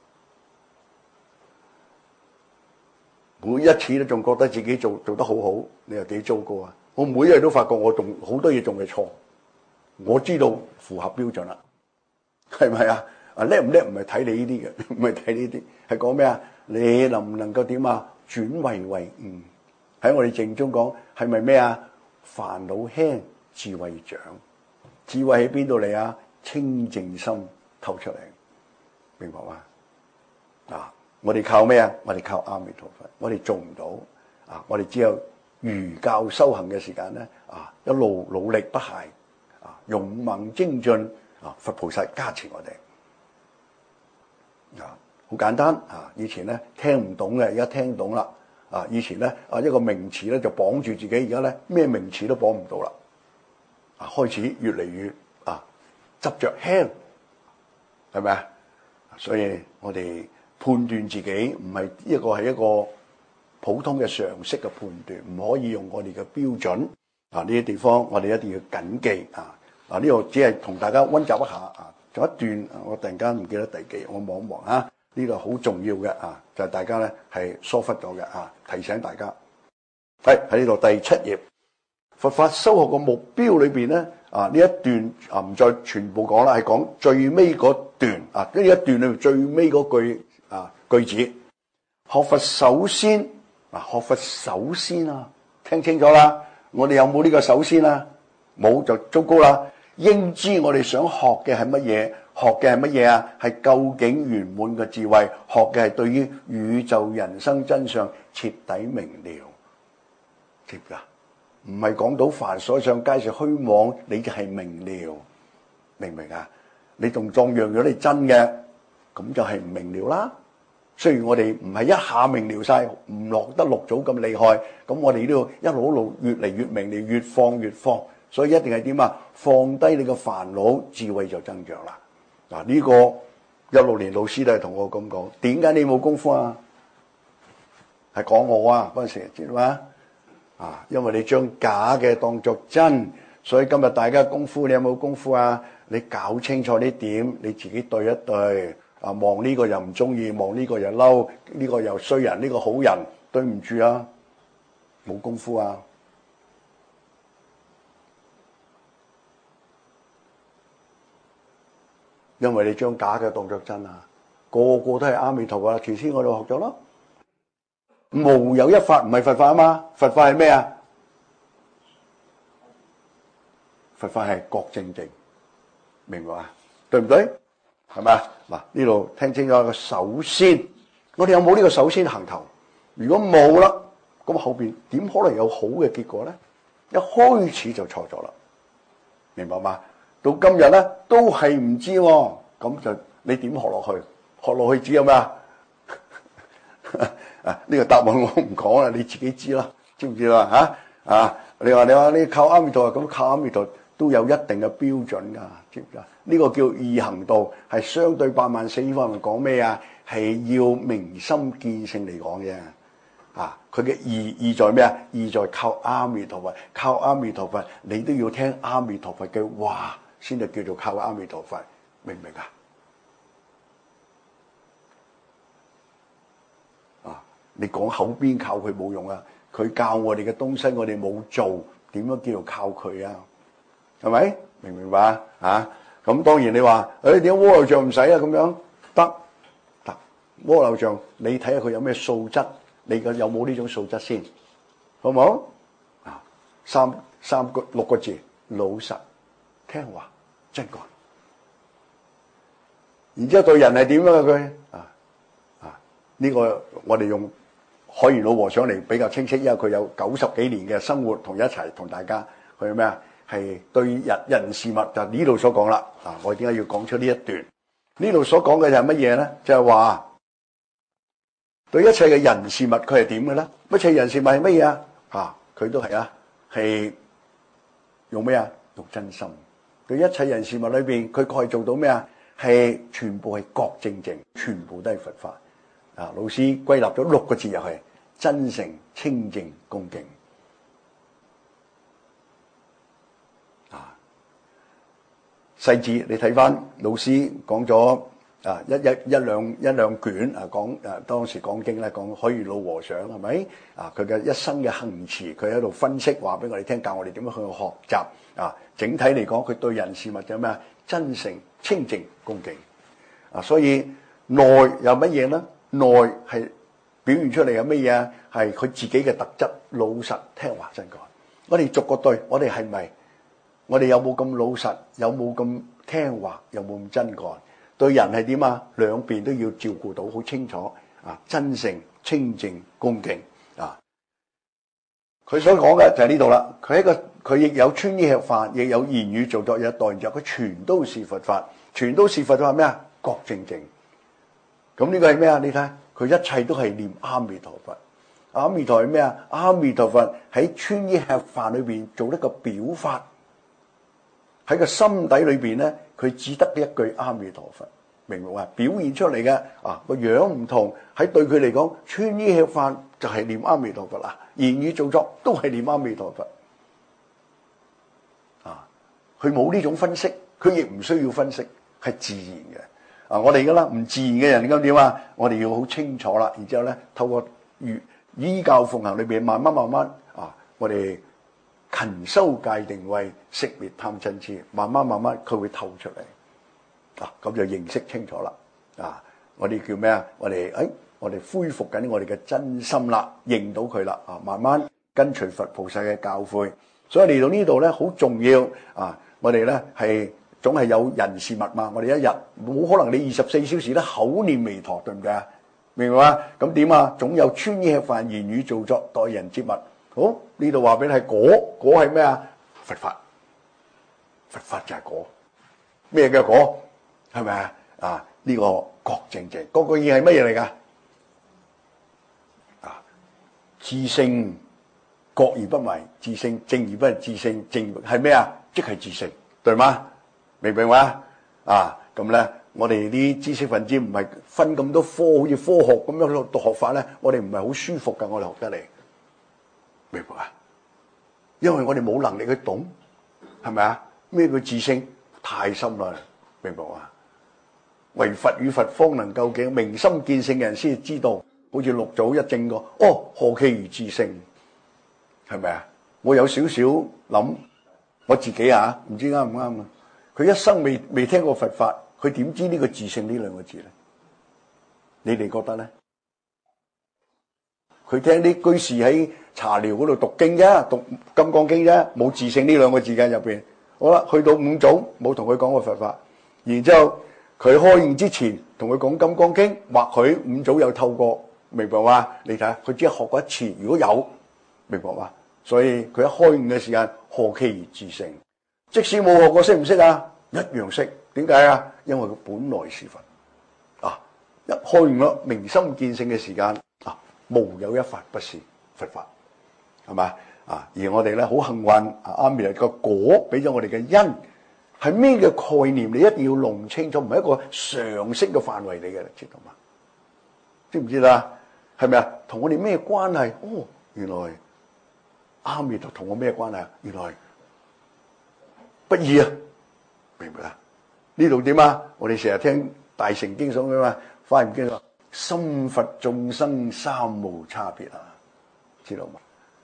每一次都仲覺得自己做做得好好，你又幾糟糕啊！我每一日都發覺我仲好多嘢仲係錯，我知道符合標準啦，係咪啊？啊叻唔叻唔係睇你呢啲嘅，唔係睇呢啲，係講咩啊？你能唔能夠點啊？轉為為悟，喺我哋正中講係咪咩啊？煩惱輕，智慧長，智慧喺邊度嚟啊？清淨心透出嚟，明白嗎？啊！我哋靠咩啊？我哋靠阿彌陀佛，我哋做唔到啊！我哋只有如教修行嘅時間咧，啊，一路努力不懈，啊，勇猛精進，啊，佛菩薩加持我哋，啊，好簡單啊！以前咧聽唔懂嘅，而家聽懂啦，啊，以前咧啊一個名詞咧就綁住自己，而家咧咩名詞都綁唔到啦，啊，開始越嚟越啊執着輕，係咪啊？所以我哋判斷自己唔係一個係一個普通嘅常識嘅判斷，唔可以用我哋嘅標準啊！呢啲地方我哋一定要謹記啊！啊呢度只係同大家溫習一下啊，仲有一段我突然間唔記得第幾，我望一望啊！呢個好重要嘅啊，就係大家咧係疏忽咗嘅啊，提醒大家。係喺呢度第七頁，佛法修學嘅目標裏邊咧啊，呢一段啊唔再全部講啦，係講最尾嗰段啊，呢一段裏面最尾嗰句。啊！句子學佛首先嗱，學佛首先啊，聽清楚啦！我哋有冇呢個首先啊？冇就糟糕啦！應知我哋想學嘅係乜嘢？學嘅係乜嘢啊？係究竟圓滿嘅智慧，學嘅係對於宇宙人生真相徹底明了，知唔知啊？唔係講到凡所想皆是虛妄，你就係明了，明唔明啊？你仲當樣樣你真嘅，咁就係唔明了啦。雖然我哋唔係一下明了晒，唔落得六祖咁厲害，咁我哋都要一路一路越嚟越明了，越放越放，所以一定係點啊？放低你個煩惱，智慧就增長啦。嗱，呢個一六年老師都係同我咁講，點解你冇功夫啊？係講我啊，嗰陣時知道嗎？啊，因為你將假嘅當作真，所以今日大家功夫，你有冇功夫啊？你搞清楚呢點，你自己對一對。啊！望呢個又唔中意，望呢個又嬲，呢個又衰人，呢個好人，對唔住啊，冇功夫啊！因為你將假嘅當作真啊，個個都係阿彌陀佛啦，前先我哋學咗咯，無有一法唔係佛法啊嘛，佛法係咩啊？佛法係覺正正，明白啊？對唔對？係咪啊？嗱，呢度聽清楚個首先，我哋有冇呢個首先行頭？如果冇啦，咁後邊點可能有好嘅結果咧？一開始就錯咗啦，明白嗎？到今日咧都係唔知喎，咁就你點學落去？學落去只有咩啊？啊，呢個答案我唔講啦，你自己知啦，知唔知啦？吓啊！你話你話你靠阿彌陀，咁靠阿彌陀都有一定嘅標準㗎，知唔知啊？呢個叫易行道，係相對八萬四千法門講咩啊？係要明心見性嚟講嘅。啊！佢嘅意意在咩啊？意在靠阿彌陀佛，靠阿彌陀佛，你都要聽阿彌陀佛嘅話，先至叫做靠阿彌陀佛，明唔明啊？啊！你講口邊靠佢冇用啊！佢教我哋嘅東西，我哋冇做，點樣叫做靠佢啊？係咪？明唔明白啊？咁當然你話，誒點解鍋爐像唔使啊？咁樣得得，鍋爐像你睇下佢有咩素質。你個有冇呢種素質先，好唔好？啊，三三個六個字，老實聽話真幹。然之後對人係點啊？佢啊啊呢個我哋用海賢老和尚嚟比較清晰，因為佢有九十幾年嘅生活同一齊同大家去咩啊？係對人人事物就呢度所講啦。啊，我點解要講出呢一段？呢度所講嘅就係乜嘢咧？就係話。對一切嘅人事物佢係點嘅咧？一切人事物係乜嘢啊？嚇，佢都係啊，係用咩啊？用真心。對一切人事物裏邊，佢可以做到咩啊？係全部係覺正正，全部都係佛法。啊，老師歸納咗六個字入去：真誠、清淨、恭敬。啊，細節你睇翻老師講咗。啊！一一一兩一兩卷啊，講誒當時講經咧，講海賢老和尚係咪啊？佢嘅一生嘅行持，佢喺度分析話俾我哋聽，教我哋點樣去學習啊！整體嚟講，佢對人事物有咩啊？真誠、清淨、恭敬啊！所以內有乜嘢咧？內係表現出嚟有乜嘢啊？係佢自己嘅特質，老實、聽話、真幹。我哋逐個對，我哋係咪？我哋有冇咁老實？有冇咁聽話？有冇咁真幹？對人係點啊？兩邊都要照顧到好清楚啊！真誠、清淨、恭敬啊！佢所講嘅就係呢度啦。佢一個佢亦有穿衣吃飯，亦有言語造作，有待人，佢全都是佛法，全都是佛法咩啊？覺正正。咁呢個係咩啊？你睇佢一切都係念阿彌陀佛。阿彌陀係咩啊？阿彌陀佛喺穿衣吃飯裏邊做一個表法，喺個心底裏邊咧。佢只得一句阿彌陀佛，明唔明啊？表現出嚟嘅啊個樣唔同，喺對佢嚟講，穿衣吃飯就係念阿彌陀佛啦，言語造作都係念阿彌陀佛。啊，佢冇呢種分析，佢亦唔需要分析，係自然嘅。啊，我哋噶啦，唔自然嘅人咁點啊？我哋要好清楚啦，然之後咧，透過依依教奉行裏邊，慢慢慢慢啊，我哋。勤修戒定慧，息滅貪嗔痴，慢慢慢慢佢會透出嚟，啊咁就認識清楚啦，啊我哋叫咩啊？我哋誒，我哋恢復緊我哋嘅真心啦，認到佢啦，啊慢慢跟隨佛菩薩嘅教誨，所以嚟到呢度咧好重要啊！我哋咧係總係有人事物嘛，我哋一日冇可能你二十四小時咧口念彌陀，對唔對啊？明唔明啊？咁點啊？總有穿衣吃飯、言語造作、待人接物。好，呢度話俾你係果，果係咩啊？佛法，佛法就係果，咩嘅果？係咪啊？啊呢個覺正正，嗰個嘢係乜嘢嚟噶？啊，自性覺而不迷，自性正而不係自性正，係咩啊？即係自性，對嗎？明唔明嘛？啊，咁咧，我哋啲知識分子唔係分咁多科，好似科學咁樣去讀學法咧，我哋唔係好舒服噶，我哋學得嚟。明白啊？因為我哋冇能力去懂，係咪啊？咩叫自性？太深啦，明白啊？唯佛與佛方能究竟，明心見性嘅人先知道。好似六祖一證過，哦，何其如自性，係咪啊？我有少少諗，我自己啊，唔知啱唔啱啊？佢一生未未聽過佛法，佢點知呢個自性呢兩個字咧？你哋覺得咧？佢聽啲居士喺茶寮嗰度讀經啫，讀金剛經啫，冇自性呢兩個字嘅入邊。好啦，去到五祖冇同佢講過佛法，然之後佢開悟之前同佢講金剛經，或許五祖有透過，明白嘛？你睇下，佢只係學過一次，如果有，明白嘛？所以佢一開悟嘅時間，何其如自性，即使冇學過，識唔識啊？一樣識。點解啊？因為佢本來是佛啊！一開悟咗，明心見性嘅時間。無有一法不是佛法，係嘛？ 啊，而我哋咧好幸運，阿彌陀個果俾咗我哋嘅因，係咩嘅概念？你一定要弄清楚，唔係一個常識嘅範圍嚟嘅，知道嘛？知唔知啦？係咪啊？同我哋咩關係？哦，原來阿彌陀同我咩關係啊？原來不二啊，明白啦？呢度點啊？我哋成日聽大乘經所講嘛，華嚴經話心佛眾生三無差別啊，知道嘛？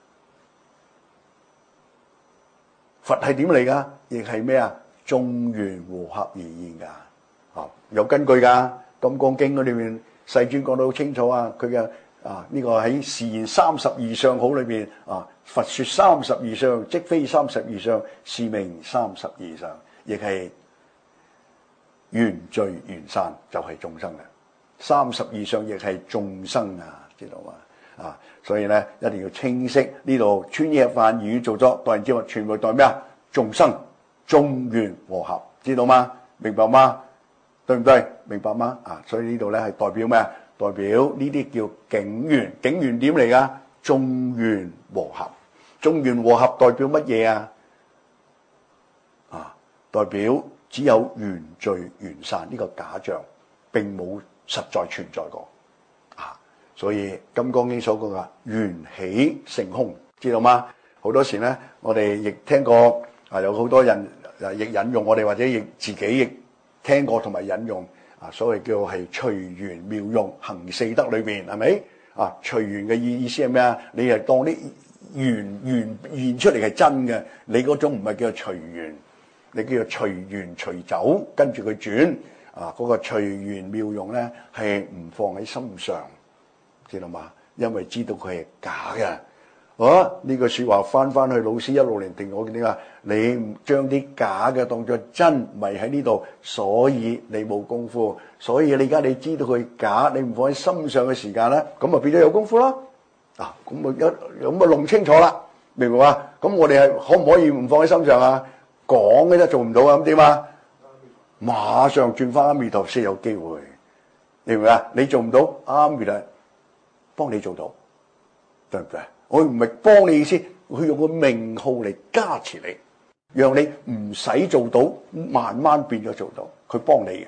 佛係點嚟噶？亦係咩啊？眾緣和合而現噶，啊有根據噶。金剛經嗰裏面世尊講得好清楚啊，佢嘅啊呢、這個喺示現三十二相好裏邊啊，佛說三十二相，即非三十二相，是名三十二相，亦係緣聚緣散，就係、是、眾生嘅三十二相，亦係眾生啊，知道嘛？啊，所以咧一定要清晰呢度穿衣飯言語造作待人接物，全部代咩啊？眾生眾緣和合，知道嗎？明白嗎？對唔對？明白嗎？啊，所以呢度咧係代表咩啊？代表呢啲叫境緣，境緣點嚟噶？眾緣和合，眾緣和合代表乜嘢啊？啊，代表只有緣聚緣散呢個假象，並冇實在存在過。所以《金剛經》所講嘅緣起性空，知道嗎？好多時咧，我哋亦聽過啊，有好多人啊，亦引用我哋或者亦自己亦聽過同埋引用啊，所謂叫係隨緣妙用行四德裏邊，係咪啊？隨緣嘅意意思係咩啊？你係當啲緣緣現出嚟係真嘅，你嗰種唔係叫做隨緣，你叫做隨緣隨走，跟住佢轉啊。嗰個隨緣妙用咧係唔放喺心上。知道嘛？因為知道佢係假嘅。啊，呢句說話翻翻去老師一六年定我點啊？你將啲假嘅當作真，咪喺呢度，所以你冇功夫。所以你而家你知道佢假，你唔放喺心上嘅時間咧，咁咪變咗有功夫咯。啊，咁咪一咁咪弄清楚啦，明唔明啊？咁我哋係可唔可以唔放喺心上啊？講嘅啫，做唔到啊，咁點啊？馬上轉翻阿彌陀先有機會，明唔明啊？你做唔到，阿彌陀幫你做到，對唔對？我唔係幫你意思，佢用個名號嚟加持你，讓你唔使做到，慢慢變咗做到，佢幫你嘅。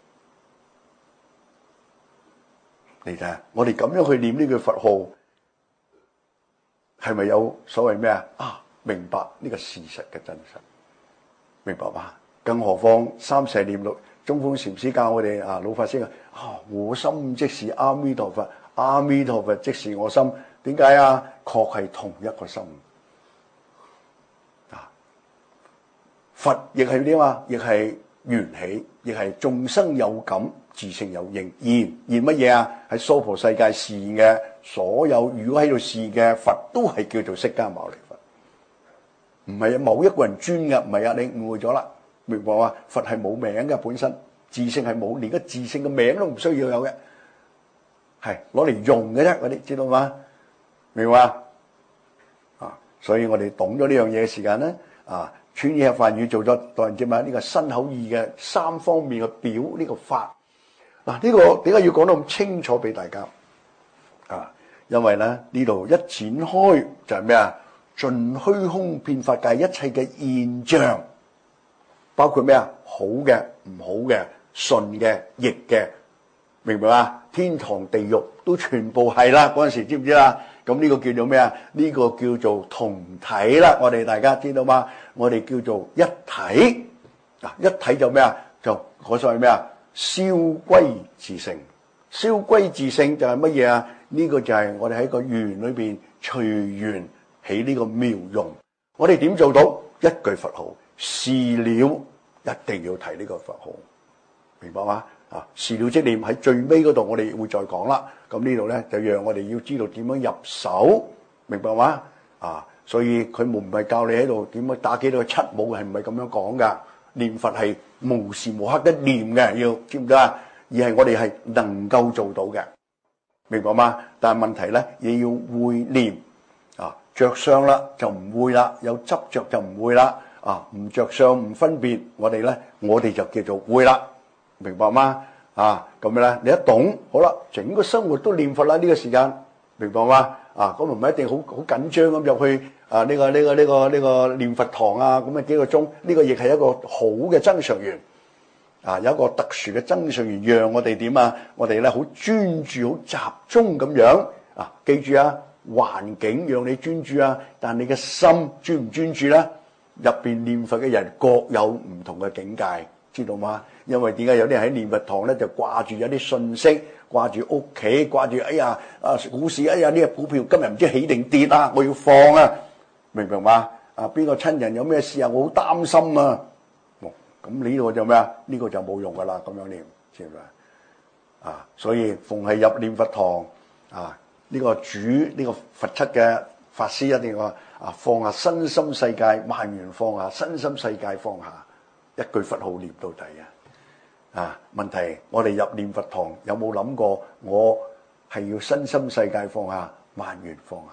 你睇下，我哋咁樣去念呢句佛號，係咪有所謂咩啊？啊，明白呢個事實嘅真實，明白嘛？更何況三世念六，中峰禪師教我哋啊，老法師啊，我心即是阿彌陀佛。阿彌陀佛即是我心，點解啊？確係同一個心啊！佛亦係點啊？亦係緣起，亦係眾生有感，自性有應。現現乜嘢啊？喺娑婆世界示現嘅所有，如果喺度示現嘅佛，都係叫做釋迦牟尼佛，唔係某一個人專嘅，唔係啊！你誤會咗啦，明白嘛？佛係冇名嘅，本身自性係冇，連個自性嘅名都唔需要有嘅。係攞嚟用嘅啫，嗰啲知道嗎？明白啊？所以我哋懂咗呢樣嘢嘅時間咧，啊，穿衣飯語做咗待人接物呢個身口意嘅三方面嘅表呢個法。嗱、啊，呢、這個點解要講得咁清楚俾大家？啊，因為咧呢度一展開就係咩啊？盡虛空遍法界一切嘅現象，包括咩啊？好嘅、唔好嘅、順嘅、逆嘅。明白嘛？天堂地獄都全部係啦，嗰陣時知唔知啦？咁呢個叫做咩啊？呢個叫做同體啦。我哋大家知道嘛？我哋叫做一體。嗱，一體就咩啊？就嗰所謂咩啊？消歸自性。消歸自性就係乜嘢啊？呢個就係我哋喺個緣裏邊隨緣起呢個妙用。我哋點做到？一句佛號，事了一定要提呢個佛號，明白嗎？啊，事了即念喺最尾嗰度，我哋會再講啦。咁呢度咧就讓我哋要知道點樣入手，明白嗎？啊，所以佢唔係教你喺度點樣打幾多個七舞，係唔係咁樣講噶？念佛係無時無刻都念嘅，要知唔知啊？而係我哋係能夠做到嘅，明白嗎？但係問題咧，亦要會念啊，着相啦就唔會啦，有執着就唔會啦。啊，唔着相唔分別，我哋咧我哋就叫做會啦。明白嗎？啊，咁樣咧，你一懂，好啦，整個生活都念佛啦。呢個時間，明白嗎？啊，咁唔係一定好好緊張咁入去啊呢個呢個呢個呢個念佛堂啊，咁啊幾個鐘，呢個亦係一個好嘅增上緣啊，有一個特殊嘅增上緣，讓我哋點啊？我哋咧好專注、好集中咁樣啊！記住啊，環境讓你專注啊，但你嘅心專唔專注咧？入邊念佛嘅人各有唔同嘅境界，知道嗎？因為點解有啲人喺念佛堂咧就掛住有啲信息，掛住屋企，掛住哎呀啊股市，哎呀呢個股票今日唔知起定跌啊，我要放啊，明唔明嘛？啊邊個親人有咩事啊，我好擔心啊！咁呢個就咩啊？呢個就冇用噶啦，咁樣念，知唔知啊？啊，所以逢係入念佛堂啊，呢個主呢個佛七嘅法師一定話啊，放下身心世界，萬緣放下，身心世界放下，一句佛號念到底啊！啊，問題我哋入念佛堂有冇諗過，我係要身心世界放下，萬緣放下？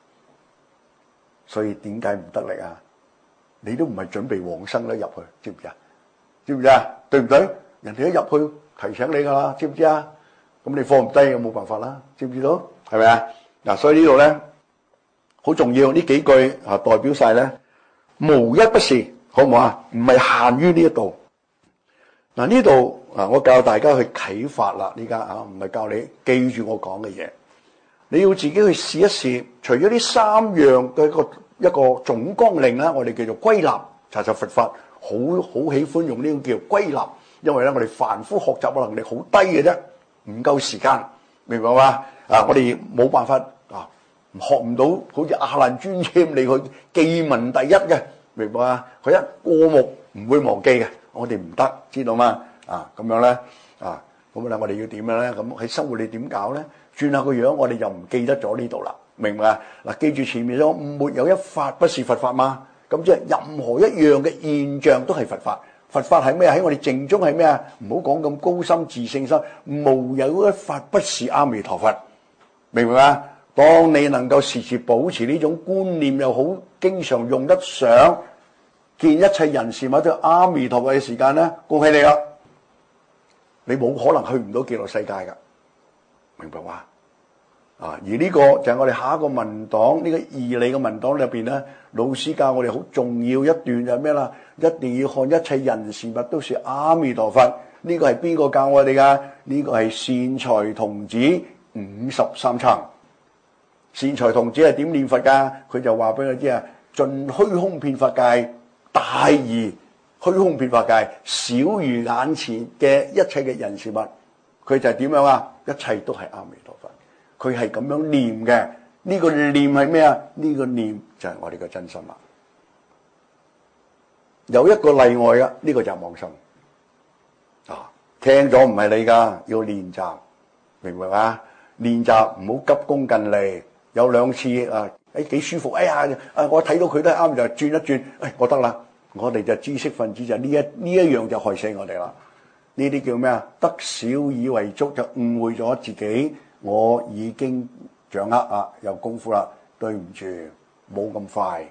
所以點解唔得力啊？你都唔係準備往生咧入去，知唔知啊？知唔知啊？對唔對？人哋一入去提醒你噶啦，知唔知啊？咁你放唔低，咁冇辦法啦，知唔知道？係咪啊？嗱，所以呢度咧好重要，呢幾句啊代表晒咧，無一不是，好唔好啊？唔係限於呢一度。嗱，呢度啊，我教大家去啟發啦，呢家啊唔係教你記住我講嘅嘢，你要自己去試一試。除咗呢三樣嘅一個一個總綱領啦，我哋叫做歸納，查實佛法好好喜歡用呢個叫歸納，因為咧我哋凡夫學習嘅能力好低嘅啫，唔夠時間，明白嘛？啊，我哋冇辦法啊，學唔到好似阿難尊者你去記文第一嘅，明白嘛？佢一過目唔會忘記嘅。我哋唔得，知道嗎？啊，咁樣咧，啊，咁咧，我哋要點樣咧？咁喺生活你點搞咧？轉下個樣，我哋就唔記得咗呢度啦，明白啊？嗱，記住前面咗，沒有一法不是佛法嘛。咁即係任何一樣嘅現象都係佛法。佛法係咩？喺我哋靜中係咩啊？唔好講咁高深自性心，無有一法不是阿彌陀佛，明唔明啊？當你能夠時時保持呢種觀念又好，經常用得上。見一切人事物都阿彌陀佛嘅時間咧，恭喜你啦！你冇可能去唔到極樂世界噶，明白嘛？啊，而呢個就係我哋下一個文檔呢個義理嘅文檔裏邊咧，老師教我哋好重要一段就係咩啦？一定要看一切人事物都是阿彌陀佛。呢個係邊個教我哋噶？呢個係善財童子五十三參。善財童子係點念佛噶？佢就話俾我知啊，盡虛空遍法界。大而虛空遍法界，小如眼前嘅一切嘅人事物，佢就係點樣啊？一切都係阿彌陀佛，佢係咁樣念嘅。呢個念係咩啊？呢個念就係我哋嘅真心啦。有一個例外啊，呢個就係妄心啊。聽咗唔係你噶，要練習，明白嘛？練習唔好急功近利。有兩次啊。誒幾舒服！哎呀，啊我睇到佢都係啱，就轉一轉，誒我得啦！我哋就知識分子就呢一呢一樣就害死我哋啦！呢啲叫咩啊？得少以為足，就誤會咗自己。我已經掌握啊，有功夫啦，對唔住，冇咁快，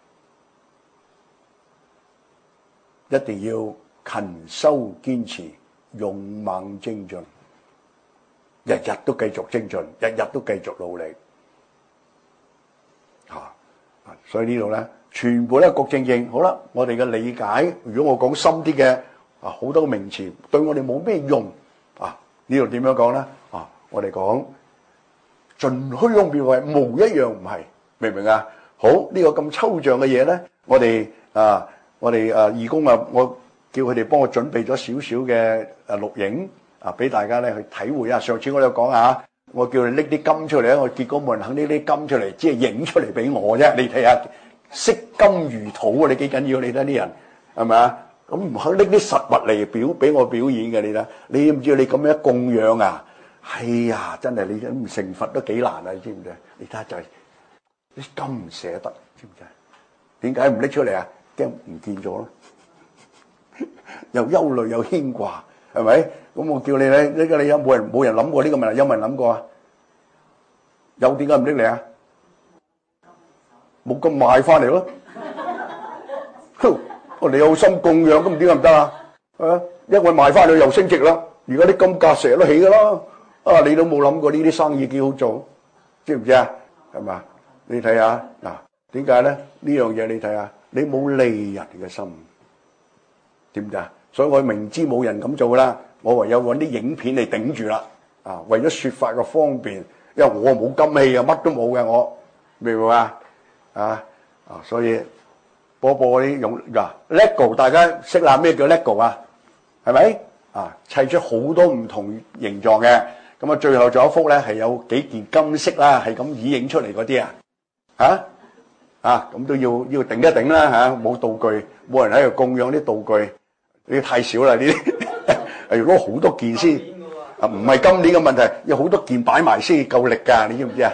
一定要勤修堅持，勇猛精進，日日都繼續精進，日日都繼續努力。啊，所以呢度咧，全部咧各正正好啦。我哋嘅理解，如果我講深啲嘅啊，好多個名詞對我哋冇咩用啊。呢度點樣講咧？啊，我哋講盡虛空遍法界，無一樣唔係，明唔明啊？好，呢個咁抽象嘅嘢咧，我哋啊，我哋啊義工啊，我叫佢哋幫我準備咗少少嘅誒錄影啊，俾大家咧去體會啊。上次我哋講下。我叫你拎啲金出嚟咧，我結果冇人肯拎啲金出嚟，只係影出嚟俾我啫。你睇下，惜金如土啊！你幾緊要？你睇啲人係咪啊？咁唔肯拎啲實物嚟表俾我表演嘅，你睇，你唔知你咁樣供養啊？係呀，真係你唔成佛都幾難啊！你知唔知？你睇下就係啲金唔捨得，知唔知？點解唔拎出嚟啊？驚唔見咗咯，又憂慮又牽掛。係咪？咁我叫你咧，呢個你有冇人冇人諗過呢個問題？有冇人諗過啊？有，點解唔拎嚟啊？冇咁賣翻嚟咯。我你有心供養，咁點解唔得啊？啊，因為賣翻去又升值啦。而家啲金價成日都起噶啦。啊，你都冇諗過呢啲生意幾好做，知唔知啊？係嘛？你睇下嗱， 點解咧？呢樣嘢你睇下，你冇利人嘅心，點解？所以我明知冇人咁做啦，我唯有揾啲影片嚟頂住啦。啊，為咗說法嘅方便，因為我冇金器啊，乜都冇嘅，我明唔明啊？啊啊，所以播播啲用嗱 Lego， 大家識啦，咩叫 Lego 啊？係咪啊？砌出好多唔同形狀嘅，咁啊，最後仲有一幅咧，係有幾件金色啦，係咁以影出嚟嗰啲啊，嚇啊，咁都要要頂一頂啦嚇，冇道具，冇人喺度供養啲道具，呢啲太少啦，呢啲係攞好多件先啊，唔係今年嘅問題，有好多件擺埋先夠力㗎，你知唔知啊？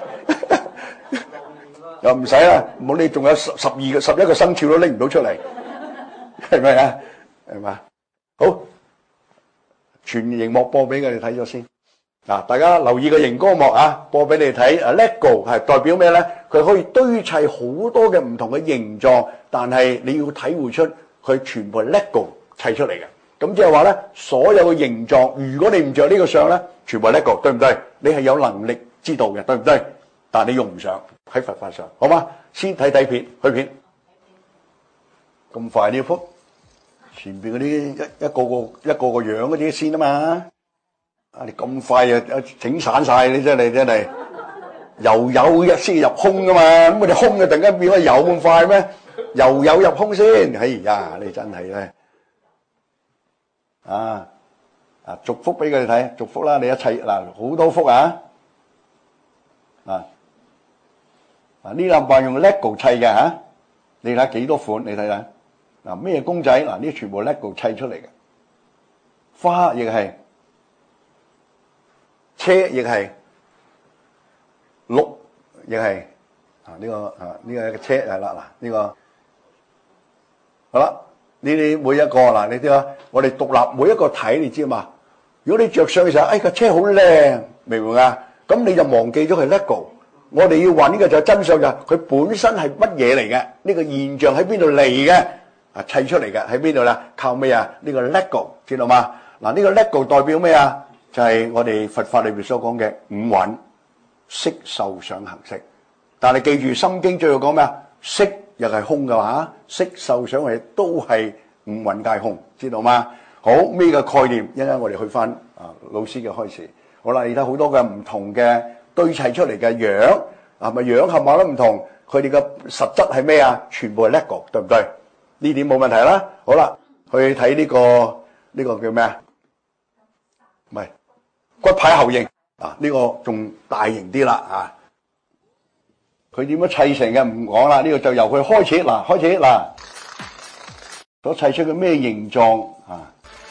又唔使啦，冇你仲有十十二個十一個生肖都拎唔到出嚟，係咪啊？係嘛？好，全螢幕播俾佢哋睇咗先。嗱，大家留意個熒光幕啊，播俾你哋睇。啊 ，Lego 係代表咩咧？佢可以堆砌好多嘅唔同嘅形狀，但係你要體會出佢全部係 Lego 砌出嚟嘅。咁即係話咧，所有嘅形狀，如果你唔着呢個相咧，全部係 Lego，對唔對？你係有能力知道嘅，對唔對？但係你用唔上喺佛法上，好嗎？先睇睇片，去片。咁快呢幅？前邊嗰啲一一個個一個個樣嗰啲先啊嘛。啊，你咁快啊整散晒你真係真係，又有一先入空噶嘛？咁我哋空嘅突然間變咗有咁快咩？又有入空先，哎呀，你真係咧啊啊！逐幅俾佢哋睇，逐幅啦，你一砌嗱好多幅啊啊！啊！呢兩塊用 Lego 砌嘅嚇，你睇幾多款？你睇睇嗱咩公仔嗱？呢全部 Lego 砌出嚟嘅，花亦係，車亦係，鹿亦係啊！呢個啊呢個車係啦嗱，呢個好啦，呢啲每一個嗱，你知啦，我哋獨立每一個睇，你知嘛？如果你着上嘅時候，哎個車好靚，明唔明啊？咁你就忘記咗係 Lego。我哋要揾嘅就係真相，就係佢本身係乜嘢嚟嘅？呢個現象喺邊度嚟嘅？啊，砌出嚟嘅喺邊度啦？靠咩啊？呢個 Lego 知道嗎？嗱，呢個 Lego 代表咩啊？就係我哋佛法裏邊所講嘅五蘊，色受想行識。但係記住《心經》最後講咩啊？色又係空嘅話，色受想係都係五蘊皆空，知道嗎？好，咩嘅概念？一陣我哋去翻啊老師嘅開始。好啦，你睇好多嘅唔同嘅堆砌出嚟嘅樣，係咪樣合埋都唔同？佢哋嘅實質係咩啊？全部係 Lego，對唔對？呢點冇問題啦。好啦，去睇呢個呢個叫咩啊？唔係骨牌效應啊！呢個仲大型啲啦啊！佢點樣砌成嘅唔講啦，呢個就由佢開始嗱，開始嗱，所砌出嘅咩形狀啊？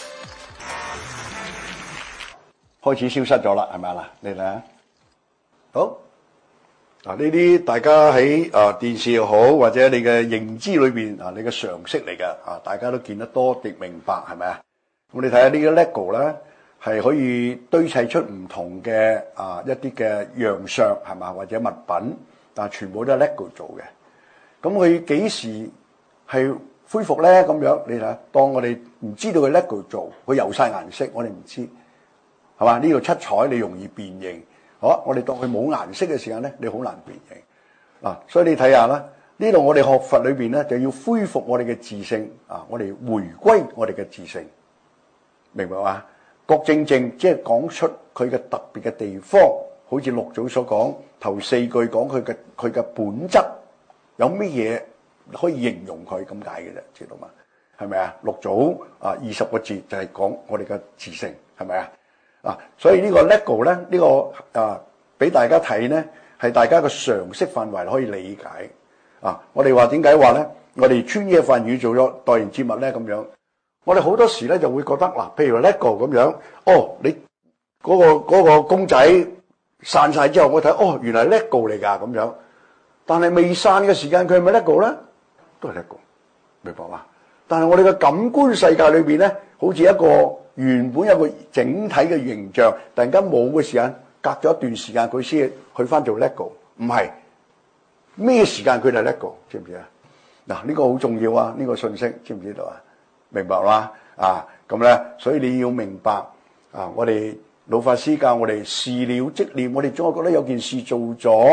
開始消失咗啦，係咪啊？你睇下。好嗱，呢啲大家喺啊電視又好，或者你嘅認知裏邊啊，你嘅常識嚟嘅啊，大家都見得多，亦明白係咪啊？咁你睇下呢個 Lego 咧，係可以堆砌出唔同嘅啊一啲嘅樣相係嘛，或者物品，但係全部都係 Lego 做嘅。咁佢幾時係恢復咧？咁樣你睇下，當我哋唔知道佢 Lego 做，佢有晒顏色，我哋唔知係嘛？呢度七彩你容易辨認。好，我哋當佢冇顏色嘅時間咧，你好難辨認嗱。所以你睇下啦，呢度我哋學佛裏邊咧，就要恢復我哋嘅自性啊，我哋回歸我哋嘅自性，明白嘛？覺正正即係講出佢嘅特別嘅地方，好似六祖所講頭四句講佢嘅佢嘅本質有乜嘢可以形容佢咁解嘅啫，知道嘛？係咪啊？六祖啊二十個字就係講我哋嘅自性，係咪啊？啊，所以呢個 Lego 咧，呢個啊俾大家睇咧，係大家嘅常識範圍可以理解。啊，我哋話點解話咧？我哋穿越梵語做咗代言節目咧，咁樣，我哋好多時咧就會覺得嗱，譬如 Lego 咁樣，哦，你嗰個嗰個公仔散晒之後，我睇哦，原來係 Lego 嚟㗎咁樣。但係未散嘅時間，佢係咪 Lego 咧？都係 Lego，明白嘛？但係我哋嘅感官世界裏邊咧，好似一個原本有個整體嘅形象，突然間冇嘅時間，隔咗一段時間佢先去翻做 Lego， 唔係咩時間佢就係 Lego， 知唔知啊？嗱，呢個好重要啊！呢個信息知唔知道啊？明白啦啊！咁咧，所以你要明白啊！我哋老法師教我哋事了即念，我哋總係覺得有件事做咗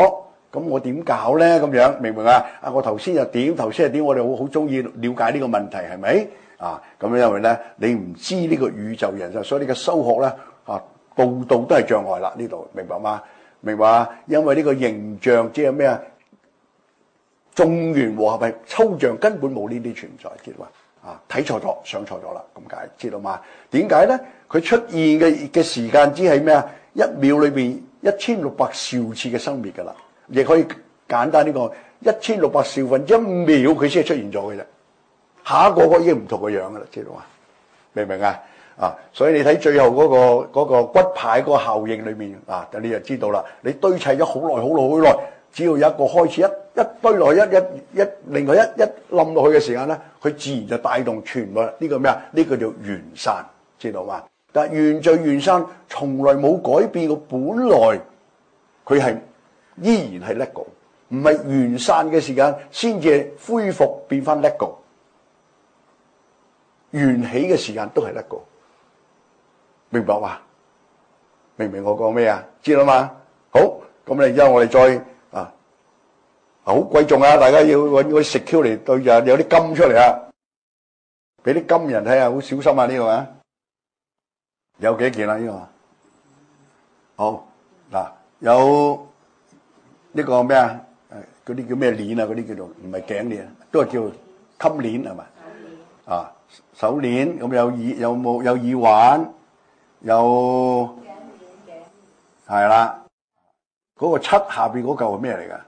咁我點搞咧？咁樣明唔明啊？啊，我頭先又點，頭先又點，我哋好好中意了解呢個問題，係咪？啊，咁樣因為咧，你唔知呢個宇宙人生，所以你嘅修學咧，啊，度度都係障礙啦。呢度明白嗎？明白啊？因為呢個形象即係咩啊？眾緣和合係抽象，根本冇呢啲存在，知道嘛？啊，睇錯咗，想錯咗啦，咁解，知道嘛？點解咧？佢出現嘅嘅時間只係咩啊？一秒裏邊一千六百兆次嘅生滅噶啦，亦可以簡單呢個一千六百兆分一秒佢先係出現咗嘅啫。下一個個已經唔同個樣噶啦，知道嘛？明唔明啊？啊，所以你睇最後嗰個嗰個骨牌嗰個效應裏面啊，你就知道啦。你堆砌咗好耐好耐好耐，只要有一個開始一一堆落去一一一另外一一冧落去嘅時間咧，佢自然就帶動全部呢個咩啊？呢個叫緣散，知道嘛？但係緣聚緣散從來冇改變過，本來佢係依然係 lego， 唔係緣散嘅時間先至恢復變翻 lego， 緣起嘅時間都係 lego， 明白嘛？明唔明我講咩啊？知道嘛？好，咁你之後我哋再啊，好貴重啊！大家要揾嗰啲食 Q 嚟對就有啲金出嚟啊！俾啲金人睇下，好小心啊！呢個啊，有幾多件啊？呢個好嗱，有呢個咩啊？誒，嗰啲叫咩鏈啊？嗰啲叫做唔係頸鏈，都係叫襟鏈係咪？啊，手鏈咁有耳有冇有耳環？有係啦，嗰個七下邊嗰嚿係咩嚟㗎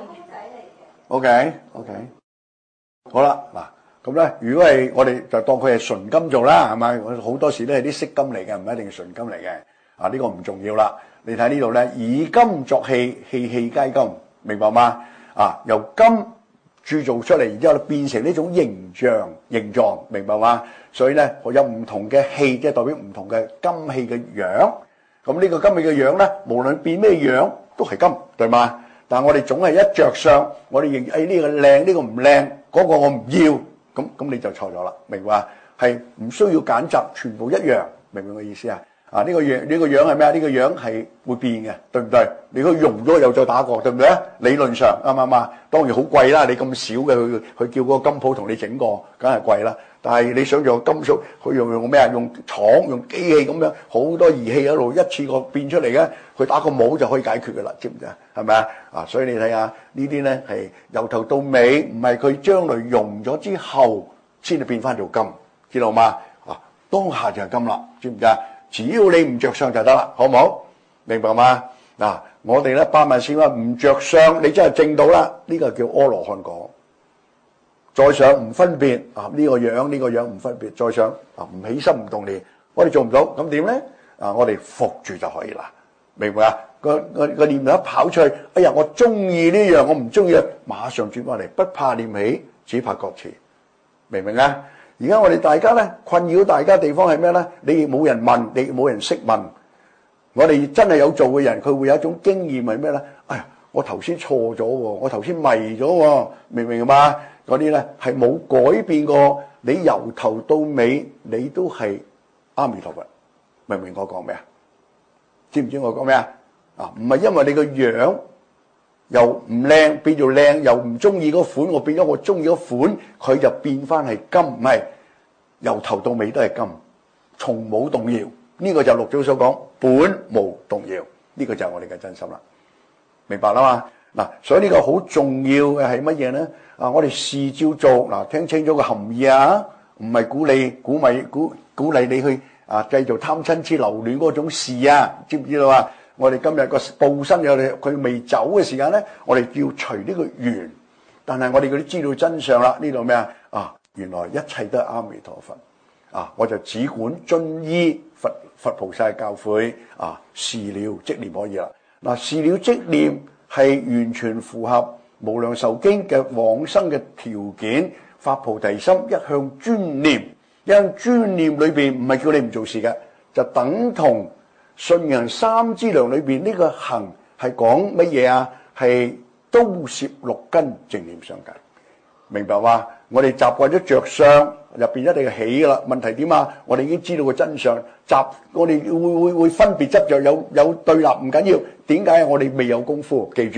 ？OK OK， 好啦嗱，咁咧如果係我哋就當佢係純金做啦，係咪？我好多時都係啲飾金嚟嘅，唔一定係純金嚟嘅。啊，呢個唔重要啦。你睇呢度咧，以金作器，器器皆金，明白嗎？啊，由金鑄造出嚟，然之後變成呢種形象形狀，明白嗎？所以咧，有唔同嘅器，即係代表唔同嘅金器嘅樣。咁呢個金器嘅樣咧，無論變咩樣都係金，對嗎？但係我哋總係一着相，我哋認誒呢個靚，呢個唔靚，嗰個我唔要，咁咁你就錯咗啦，明白？係唔需要揀擇，全部一樣，明唔明我意思啊？啊，呢個樣呢個樣係咩啊？呢個樣係會變嘅，對唔對？你佢溶咗又再打過，對唔對啊？理論上啱唔啱啊？當然好貴啦，你咁少嘅佢佢叫嗰個金鋪同你整過，梗係貴啦。但係你想用金屬，佢用用咩啊？用廠用機器咁樣，好多儀器一路一次過變出嚟嘅，佢打個模就可以解決噶啦，知唔知啊？係咪啊？啊，所以你睇下呢啲咧係由頭到尾，唔係佢將來溶咗之後先至變翻做金，知道嗎？啊，當下就係金啦，知唔知啊？只要你唔着相就得啦，好唔好？明白嗎？嗱、啊，我哋咧八萬四萬唔着相，你真係證到啦，呢、這個叫阿羅漢果。再上唔分別啊，呢、這個樣呢、這個樣唔分別，再上啊唔起心唔動念，我哋做唔到，咁點咧？啊，我哋服住就可以啦，明唔明啊？個個個念頭一跑出去，哎呀，我中意呢樣，我唔中意，馬上轉翻嚟，不怕念起，只怕覺遲，明唔明啊？而家我哋大家咧困擾大家地方係咩咧？你冇人問，你冇人識問。我哋真係有做嘅人，佢會有一種經驗係咩咧？哎呀，我頭先錯咗喎，我頭先迷咗喎，明唔明嘛？嗰啲咧係冇改變過，你由頭到尾你都係阿彌陀佛，明唔明我講咩啊？知唔知我講咩啊？啊，唔係因為你個樣又唔靚變做靚，又唔中意嗰款，我變咗我中意嗰款，佢就變翻係金，唔係由頭到尾都係金，從冇動搖。呢個就六祖所講本無動搖，呢個就係我哋嘅真心啦，明白啦嘛？嗱，所以呢個好重要嘅係乜嘢咧？啊，我哋事照做，嗱，聽清楚個含義啊，唔係鼓勵鼓勵鼓鼓勵你去啊繼續貪嗔痴留戀嗰種事啊，知唔知道啊？我哋今日個報身有佢未走嘅時間咧，我哋要除呢個緣，但係我哋嗰啲知道真相啦，呢度咩啊？啊，原來一切都係阿彌陀佛啊！我就只管遵依佛佛菩薩嘅教誨啊，事了即念可以啦。嗱，事了即念係完全符合無量壽經嘅往生嘅條件，發菩提心，一向專念，一向專念裏邊唔係叫你唔做事嘅，就等同信行三資糧裏邊呢個行係講乜嘢啊？係都攝六根正念相繼，明白嗎？我哋習慣咗着相入邊一定係起噶啦，問題點啊？我哋已經知道個真相，習我哋會會會分別執着，有有對立唔緊要，點解我哋未有功夫？記住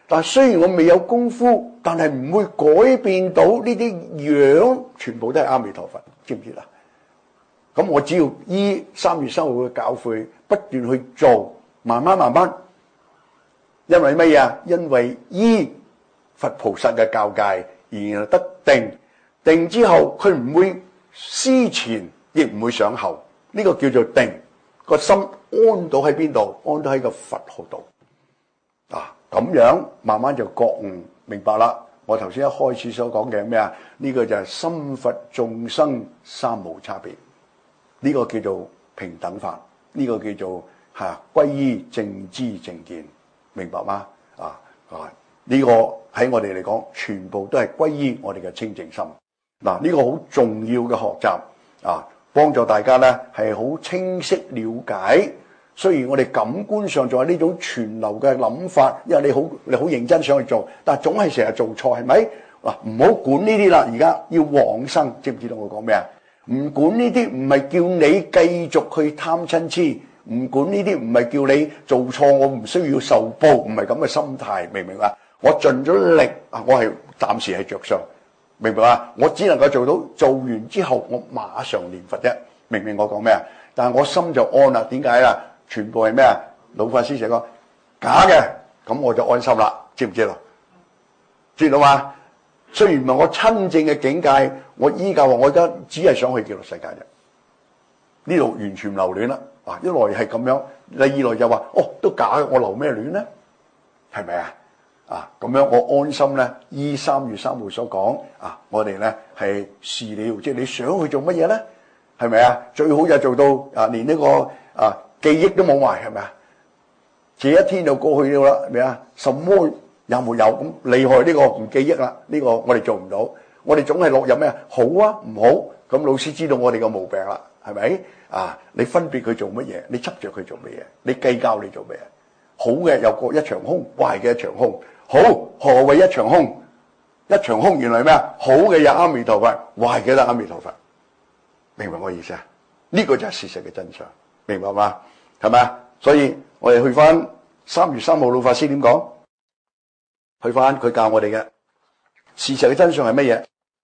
但係雖然我未有功夫，但係唔會改變到呢啲樣，全部都係阿彌陀佛，知唔知啦？咁我只要依三月三號嘅教誨，不斷去做，慢慢慢慢，因為乜嘢啊？因為依佛菩薩嘅教誡，然後得定，定之後佢唔會思前，亦唔會想後，呢、這個叫做定。個心安到喺邊度？安到喺個佛號度啊！咁樣慢慢就覺悟明白啦。我頭先一開始所講嘅咩啊？呢、這個就係心佛眾生三無差別，呢、這個叫做平等法，呢、這個叫做吓歸依正知正見，明白嗎？啊啊！呢、這個喺我哋嚟講，全部都係歸依我哋嘅清淨心。嗱、啊，呢、這個好重要嘅學習啊！幫助大家咧係好清晰了解，雖然我哋感官上仲有呢種傳流嘅諗法，因為你好你好認真想去做，但係總係成日做錯，係咪？嗱，唔好管呢啲啦，而家要往生，知唔知道我講咩啊？唔管呢啲唔係叫你繼續去貪嗔痴，唔管呢啲唔係叫你做錯，我唔需要受報，唔係咁嘅心態，明唔明啊？我盡咗力啊，我係暫時係着相。明白嘛？我只能夠做到做完之後，我馬上念佛啫。明唔明我講咩啊？但係我心就安啦。點解啦？全部係咩啊？老法師成個假嘅，咁我就安心啦。知唔知道？知道嘛？雖然唔係我親正嘅境界，我依教話我而家只係想去極樂世界啫。呢度完全唔留戀啦。啊，一來係咁樣，第二來就話哦，都假嘅，我留咩戀咧？係咪啊？啊，咁樣我安心咧。依三月三號所講啊，我哋咧係事了，即係你想去做乜嘢咧？係咪啊？最好就做到啊，連呢個啊記憶都冇埋，係咪啊？這一天就過去咗啦，係咪啊？什麼也沒有，咁厲害呢個唔記憶啦，呢個我哋做唔到。我哋總係落入咩啊？好啊，唔好，咁老師知道我哋個毛病啦，係咪啊？你分別佢做乜嘢？你執着佢做乜嘢？你計較你做乜嘢？好嘅有個一場空，壞嘅一場空。好，何謂一場空？一場空原來咩啊？好嘅有阿彌陀佛，壞嘅就阿彌陀佛，明白我意思啊？呢、這個就係事實嘅真相，明白嘛？係咪啊？所以我哋去翻三月三號老法師點講？去翻佢教我哋嘅事實嘅真相係乜嘢？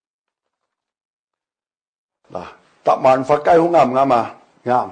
嗱，答萬法皆空啱唔啱啊？啱。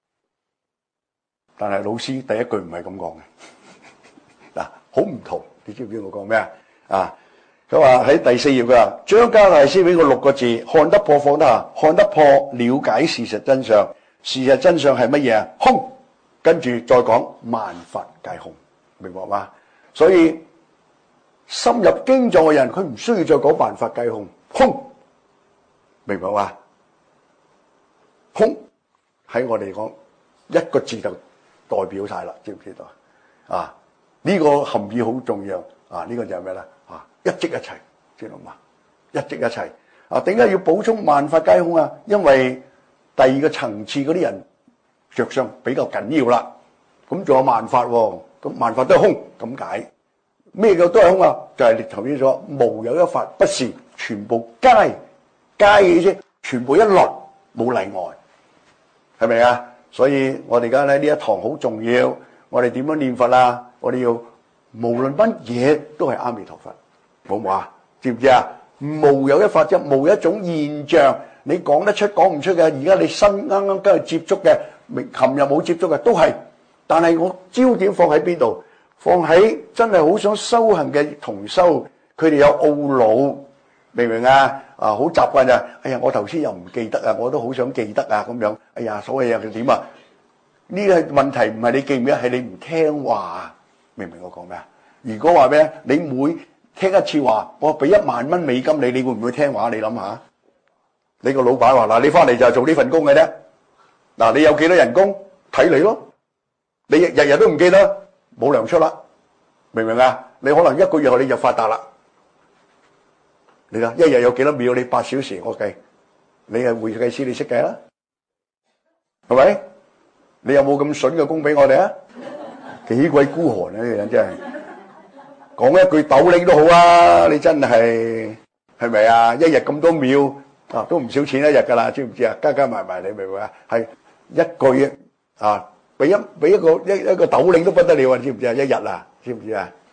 但係老師第一句唔係咁講嘅，嗱，好唔同。你知唔知我講咩啊？啊，佢話喺第四頁佢話張家大師俾個六個字，看得破放得下，看得破了解事實真相，事實真相係乜嘢啊？空，跟住再講萬法皆空，明白嗎？所以深入經藏嘅人，佢唔需要再講萬法皆空，空，明白嗎？空喺我哋講一個字就代表晒啦，知唔知道啊？呢、這個含義好重要啊！呢、這個就係咩咧？啊，一即一齊，知道嘛？一即一齊啊！點解要補充萬法皆空啊？因為第二個層次嗰啲人着相比較緊要啦。咁仲有萬法喎，咁萬法都係空，咁解咩嘅都係空啊？就係、是、你頭先所說無有一法不是，全部皆皆嘅意思，全部一律冇例外，係咪啊？所以我哋而家咧呢一堂好重要，我哋點樣念佛啊？我哋要無論乜嘢都係阿彌陀佛，好唔好啊？知唔知啊？無有一法即無一種現象，你講得出講唔出嘅，而家你新啱啱跟住接觸嘅，琴日冇接觸嘅都係。但係我焦點放喺邊度？放喺真係好想修行嘅同修，佢哋有懊惱，明唔明啊？啊，好習慣就係，哎呀，我頭先又唔記得啊，我都好想記得啊，咁樣，哎呀，所謂又點啊？呢個問題唔係你記唔記得，係你唔聽話。明唔明我講咩啊？如果話咩，你每聽一次話，我俾一萬蚊美金你，你會唔會聽話？你諗下，你個老闆話嗱，你翻嚟就係做呢份工嘅啫。嗱，你有幾多人工睇你咯？你日日都唔記得，冇糧出啦，明唔明啊？你可能一個月後你就發達啦。你睇一日有幾多秒？你八小時我計，你係會計師，你識計啦，係咪？你有冇咁筍嘅工俾我哋啊？幾鬼孤寒啊！呢個人真係講一句斗零都好啊！你真係係咪啊？一日咁多秒啊，都唔少錢一日噶啦，知唔知啊？加加埋埋，你明唔明啊？係一個月啊，俾一俾一個一一個斗零都不得了啊！知唔知啊？一日啊，知唔知啊？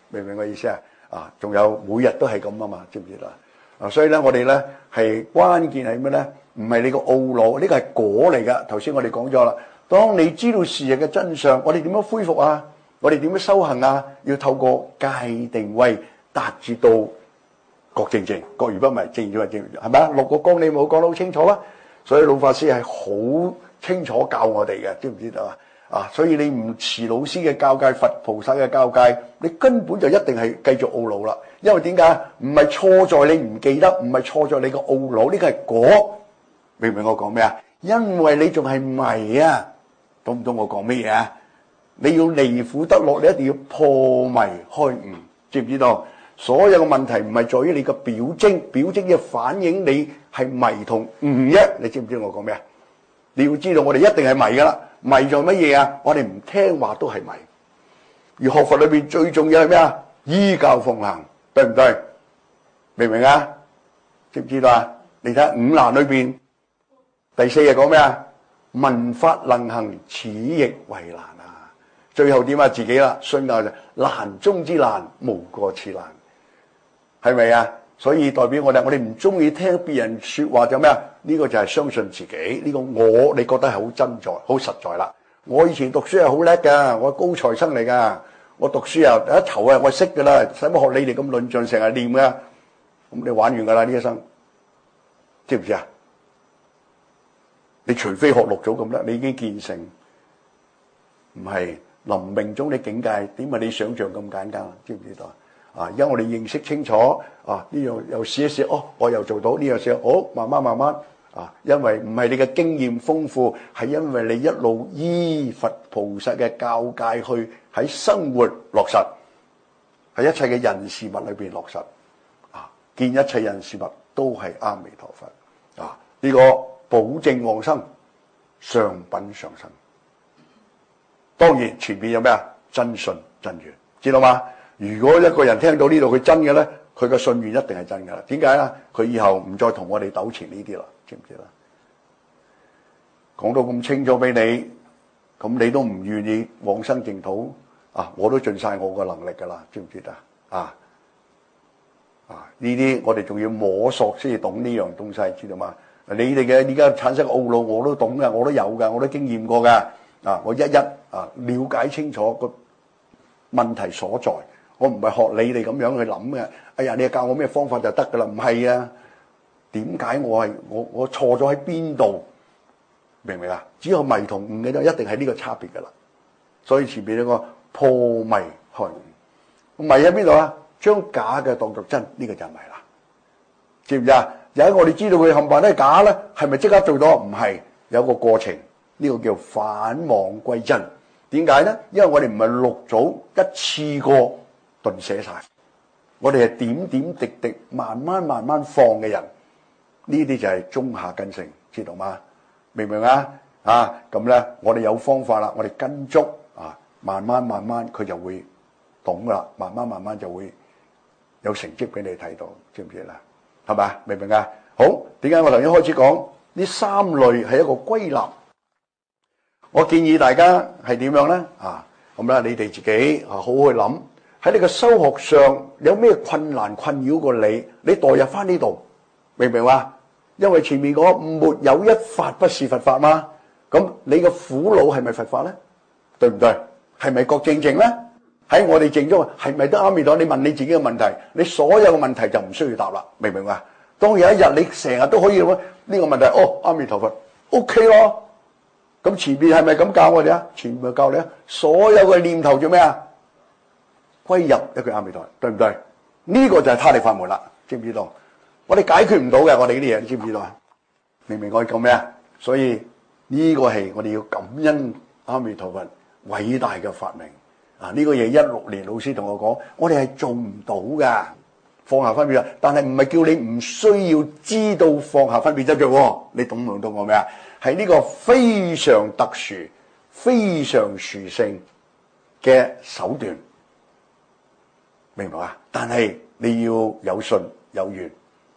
明唔明我意思啊？啊，仲有每日都係咁啊嘛，知唔知啦？啊，所以咧，我哋咧係關鍵係咩咧？唔係你個懊惱，呢個係果嚟噶。頭先我哋講咗啦，當你知道事實嘅真相，我哋點樣恢復啊？我哋點樣修行啊？要透過戒定慧達至到覺正正，覺而不迷，正而不正，係咪啊？六個綱你冇講得好清楚啦。所以老法師係好清楚教我哋嘅，知唔知道啊？啊，所以你唔持老師嘅教誡，佛菩薩嘅教誡，你根本就一定係繼續懊惱啦。因為點解？唔係錯在你唔記得，唔係錯在你個懊惱，呢個係果。明唔明我講咩啊？因為你仲係迷啊，懂唔懂我講咩嘢啊？你要離苦得樂，你一定要破迷開悟，知唔知道？所有嘅問題唔係在於你個表徵，表徵嘅反映你係迷同悟啫。你知唔知我講咩啊？你要知道，我哋一定係迷噶啦。迷做乜嘢啊？我哋唔聽話都係迷。而學佛裏邊最重要係咩啊？依教奉行，對唔對？明唔明啊？知唔知道啊？你睇下五難裏邊第四日講咩啊？聞法能行，此亦為難啊！最後點啊？自己啦，信教就難中之難，無過此難，係咪啊？所以代表我哋，我哋唔中意聽別人說話就咩啊？呢個就係相信自己，呢個我你覺得係好真在、好實在啦。我以前讀書係好叻噶，我高材生嚟噶，我讀書啊一頭啊我識噶啦，使乜學你哋咁論盡成日念噶？咁你玩完噶啦呢一生，知唔知啊？你除非學六祖咁叻，你已經見成，唔係臨命終啲境界點係你想象咁簡單？知唔知道啊？啊！而家我哋認識清楚啊，呢樣又試一試，哦，我又做到呢樣試，好慢慢慢慢啊，因為唔係你嘅經驗豐富，係因為你一路依佛菩薩嘅教誡去喺生活落實，喺一切嘅人事物裏邊落實啊，見一切人事物都係阿彌陀佛啊！呢個保證往生，上品上生。當然前面有咩啊？真信真願，知道嗎？如果一個人聽到呢度佢真嘅咧，佢嘅信願一定係真噶啦。點解咧？佢以後唔再同我哋糾纏呢啲啦，知唔知啦？講到咁清楚俾你，咁你都唔願意往生淨土啊？我都盡晒我個能力噶啦，知唔知得啊？啊！呢啲我哋仲要摸索先至懂呢樣東西，知道嗎？你哋嘅而家產生嘅懊惱，我都懂噶，我都有噶，我都經驗過噶。啊！我一一啊了解清楚個問題所在。我唔係學你哋咁樣去諗嘅。哎呀，你教我咩方法就得噶啦？唔係啊？點解我係我我錯咗喺邊度？明唔明啊？只有迷同悟嘅就一定係呢個差別噶啦。所以前邊呢個破迷開悟，迷喺邊度啊？將假嘅當作真，呢個就係迷啦。知唔知啊？有一個我哋知道佢冚唪唥都係假咧，係咪即刻做到？唔係，有個過程。呢個叫反妄歸真。點解咧？因為我哋唔係六祖一次過頓寫晒，我哋係點點滴滴、慢慢慢慢放嘅人，呢啲就係中下根性，知道嗎？明唔明啊？啊，咁咧，我哋有方法啦，我哋跟足啊，慢慢慢慢佢就會懂噶啦，慢慢慢慢就會有成績俾你睇到，知唔知啦？係咪？明唔明啊？好，點解我頭先開始講呢三類係一個歸納？我建議大家係點樣咧？啊，咁咧，你哋自己啊好好去諗。喺你個修學上有咩困難困擾過你？你代入翻呢度，明唔明話？因為前面嗰沒有一法不是佛法嘛。咁你個苦惱係咪佛法咧？對唔對？係咪覺正正咧？喺我哋正中係咪得阿彌陀？你問你自己嘅問題，你所有嘅問題就唔需要答啦，明唔明話？當有一日你成日都可以呢個問題，哦，阿彌陀佛 ，OK 咯。咁前面係咪咁教我哋啊？前面教你啊，所有嘅念頭做咩啊？歸入一句阿彌陀，對唔對？呢、這個就係他力法門啦，知唔知道？我哋解決唔到嘅，我哋呢啲嘢，你知唔知道啊？明唔明我講咩啊？所以呢、這個係我哋要感恩阿彌陀佛偉大嘅發明啊！呢、這個嘢一六年老師同我講，我哋係做唔到噶，放下分別，但係唔係叫你唔需要知道放下分別執着，你懂唔懂我咩啊？係呢個非常特殊、非常殊勝嘅手段。明白啊？但係你要有信有願，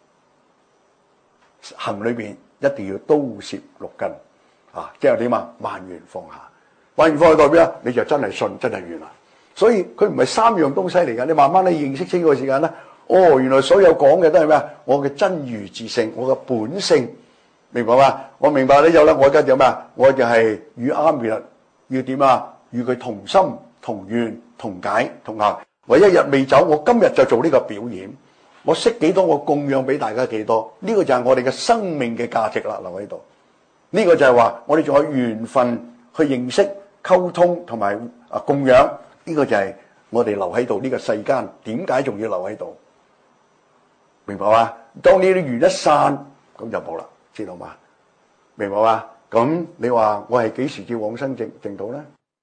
行裏邊一定要刀攝六根啊！即係點啊？萬緣放下，萬緣放下代表啊，你就真係信，真係願啦。 所以佢唔係三樣東西嚟㗎。你慢慢咧認識清楚嘅時間咧，哦，原來所有講嘅都係咩啊？我嘅真如自性，我嘅本性，明白嘛？我明白呢有啦，我而家有咩啊？我就係與阿彌陀要點啊？與佢同心同願同解同行。我一日未走，我今日就做呢個表演。我識幾多，我供養俾大家幾多。呢個就係我哋嘅生命嘅價值啦，留喺度。呢個就係話我哋仲有緣分去認識、溝通同埋啊供養。呢個就係我哋留喺度呢個世間，點解仲要留喺度？明白嘛？當呢啲緣一散，咁就冇啦，知道嘛？明白嘛？咁你話我係幾時至往生淨淨土咧？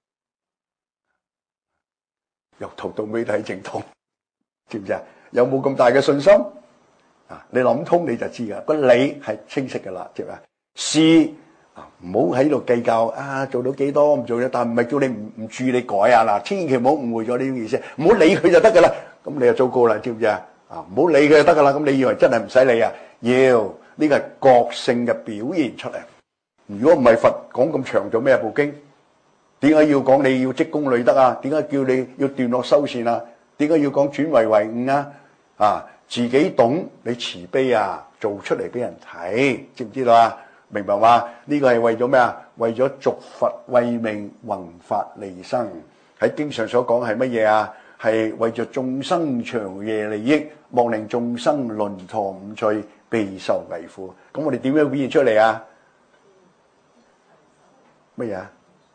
由頭到尾都係淨土，知唔知啊？有冇咁大嘅信心啊？你諗通你就知噶，個理係清晰噶啦，知嘛？事啊，唔好喺度計較啊，做到幾多唔做咗，但唔係叫你唔唔注意你改啊嗱，千祈唔好誤會咗呢種意思，唔好理佢就得噶啦。咁你就糟糕啦，知唔知啊？啊，唔好理佢就得噶啦。咁你以為真係唔使理啊？要呢個係覺性嘅表現出嚟。如果唔係佛講咁長做咩部經？點解要講你要積功累德啊？點解叫你要斷惡修善啊？點解要講轉為為悟啊？啊，自己懂你慈悲啊，做出嚟俾人睇，知唔知道啊？明白嘛？呢個係為咗咩啊？為咗續佛慧命，弘法利生。喺經上所講係乜嘢啊？係為咗眾生長夜利益，莫令眾生輪陀五趣，備受危苦。咁我哋點樣表現出嚟啊？乜嘢啊？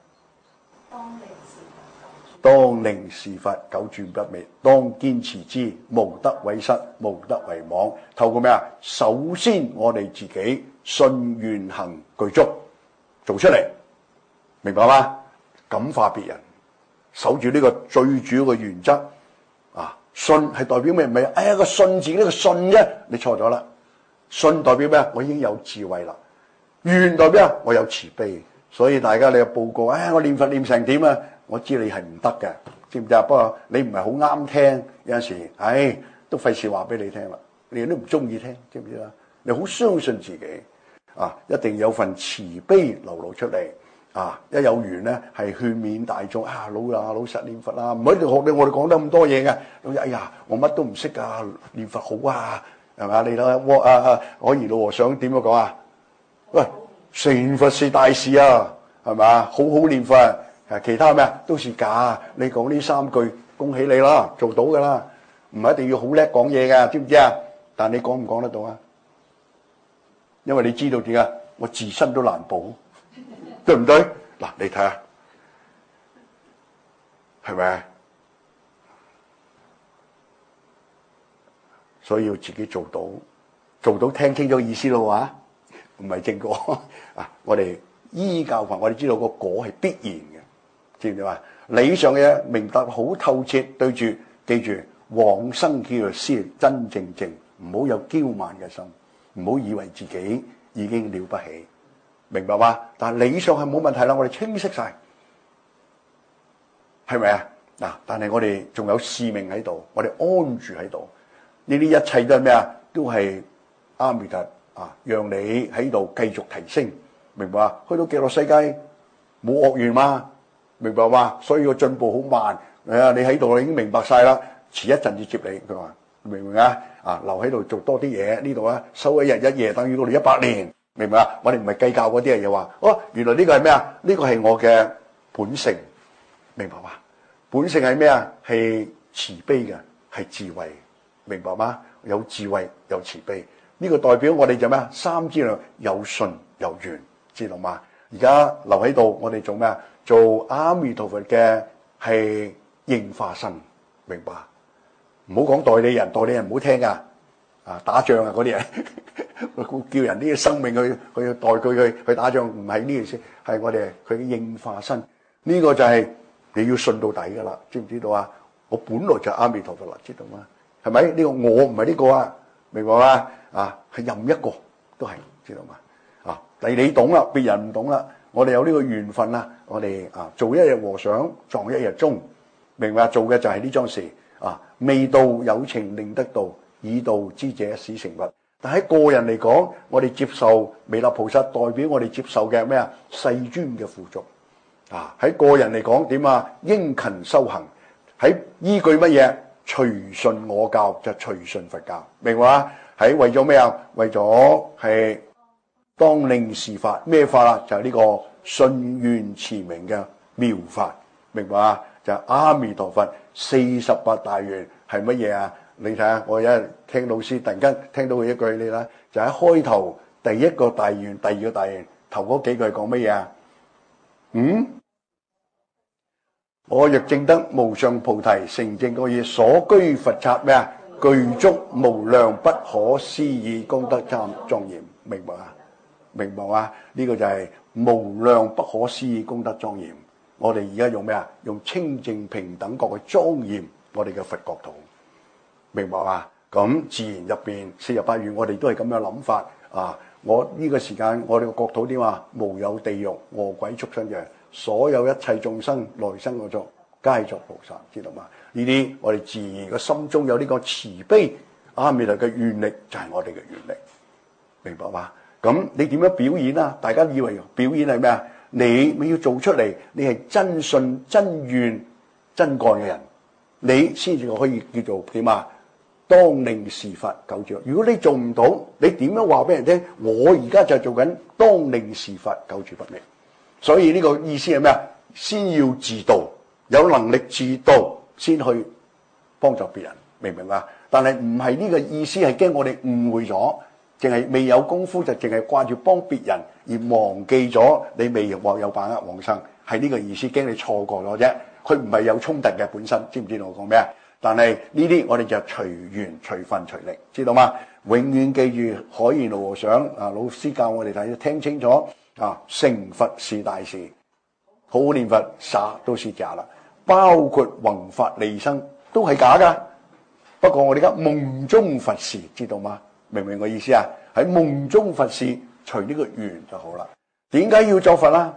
當令是佛久轉不滅，當堅持之，無得違失，無得違妄。透過咩啊？首先我哋自己信願行具足做出嚟，明白嗎？感化別人，守住呢個最主要嘅原則啊！信係代表咩？唔係哎呀個信字呢個信啫，你錯咗啦。信代表咩？我已經有智慧啦。願代表我有慈悲。所以大家你有報告，哎我念佛念成點啊？我知你係唔得嘅，知唔知啊？不過你唔係好啱聽，有陣時，唉，都費事話俾你聽啦。你都唔中意聽，知唔知啊？你好相信自己啊，一定有份慈悲流露出嚟啊！一有緣咧，係勸勉大眾啊，老啊老實念佛啦，唔好喺度學你我哋講得咁多嘢嘅。咁哎呀，我乜都唔識噶，念佛好啊，係嘛？你睇我啊啊，可怡老和尚點樣講啊？喂！成佛是大事啊，係嘛？好好念佛，其他咩啊都是假。你講呢三句，恭喜你啦，做到噶啦，唔係一定要好叻講嘢噶，知唔知啊？但你講唔講得到啊？因為你知道點啊？我自身都難保，對唔對？嗱，你睇下，係咪？所以要自己做到，做到聽清楚意思咯，話。唔係正果啊！我哋依教法，我哋知道個果係必然嘅，知唔知嘛？理上嘅明白好透徹，對住記住往生叫做先真正正，唔好有驕慢嘅心，唔好以為自己已經了不起，明白嘛？但係理上係冇問題啦，我哋清晰晒，係咪啊？嗱，但係我哋仲有使命喺度，我哋安住喺度，呢啲一切都係咩啊？都係阿彌陀啊！讓你喺度繼續提升，明白嘛？去到極樂世界冇惡緣嘛，明白嘛？所以個進步好慢。係啊，你喺度已經明白晒啦，遲一陣至接你。佢話明唔明啊？啊，留喺度做多啲嘢，呢度啊，收一日一夜等於我哋一百年，明唔明啊？我哋唔係計較嗰啲嘢，又話哦，原來呢個係咩啊？呢個係我嘅本性，明白嘛？本性係咩啊？係慈悲嘅，係智慧，明白嗎？有智慧有慈悲。呢個代表我哋做咩啊？三資糧有信有緣，知道嗎？而家留喺度，我哋做咩啊？做阿彌陀佛嘅係應化身，明白？唔好講代理人，代理人唔好聽噶，啊打仗啊嗰啲人，叫人呢個生命去去代佢去去打仗，唔係呢件事，係我哋佢嘅應化身。呢個就係你要信到底噶啦，知唔知道啊？我本來就係阿彌陀佛啦，知道嗎？係咪？呢個我唔係呢個啊，明白嗎？啊，係任一個都係，知道嘛？啊，但你懂啦，別人唔懂啦。我哋有呢個緣分啦，我哋啊做一日和尚撞一日鐘，明白？做嘅就係呢樁事啊。未到有情令得道，已到知者使成佛。但喺個人嚟講，我哋接受彌勒菩薩，代表我哋接受嘅咩啊？世尊嘅付囑啊。喺個人嚟講點啊？殷勤修行， 喺依據乜嘢？隨順我教就隨順佛教，明白？喺為咗咩啊？為咗係當令時法，咩法啊？就係、是、呢個信願持名嘅妙法，明白啊？就係、是、阿彌陀佛四十八大願係乜嘢啊？你睇下，我有一日聽老師突然間聽到佢一句，你啦，就喺開頭第一個大願，第二個大願，頭嗰幾句講乜嘢啊？嗯？我若證得無上菩提成正覺意，所居佛剎咩啊？具足無量不可思議功德莊莊嚴，明白啊？明白啊？呢、這個就係無量不可思議功德莊嚴。我哋而家用咩啊？用清淨平等覺去莊嚴我哋嘅佛國土，明白啊？咁自然入邊四十八願，我哋都係咁樣諗法啊！我呢個時間，我哋嘅國土點啊？無有地獄、餓鬼、畜生嘅。所有一切眾生來生我作，皆作菩薩，知道嘛？呢啲我哋自然嘅心中有呢個慈悲阿彌陀嘅願力，就係我哋嘅願力，明白嘛？咁你點樣表演啊？大家以為表演係咩啊？你咪要做出嚟，你係真信、真願、真幹嘅人，你先至可以叫做點啊？當令時法救住。如果你做唔到，你點樣話俾人聽？我而家就做緊當令時法救住不滅。所以呢個意思係咩啊？先要自度，有能力自度先去幫助別人，明唔明啊？但係唔係呢個意思，係驚我哋誤會咗，淨係未有功夫就淨係掛住幫別人而忘記咗你未獲有把握往生，係呢個意思，驚你錯過咗啫。佢唔係有衝突嘅本身，知唔知道我講咩啊？但係呢啲我哋就隨緣隨分隨力，知道嗎？永遠記住海賢老和尚啊，老師教我哋睇，聽清楚。啊！成佛是大事，好好念佛，啥都是假啦，包括弘法利生都係假噶。不過我哋而家夢中佛事，知道嗎？明唔明我意思啊？喺夢中佛事，隨呢個緣就好啦。點解要作佛啦？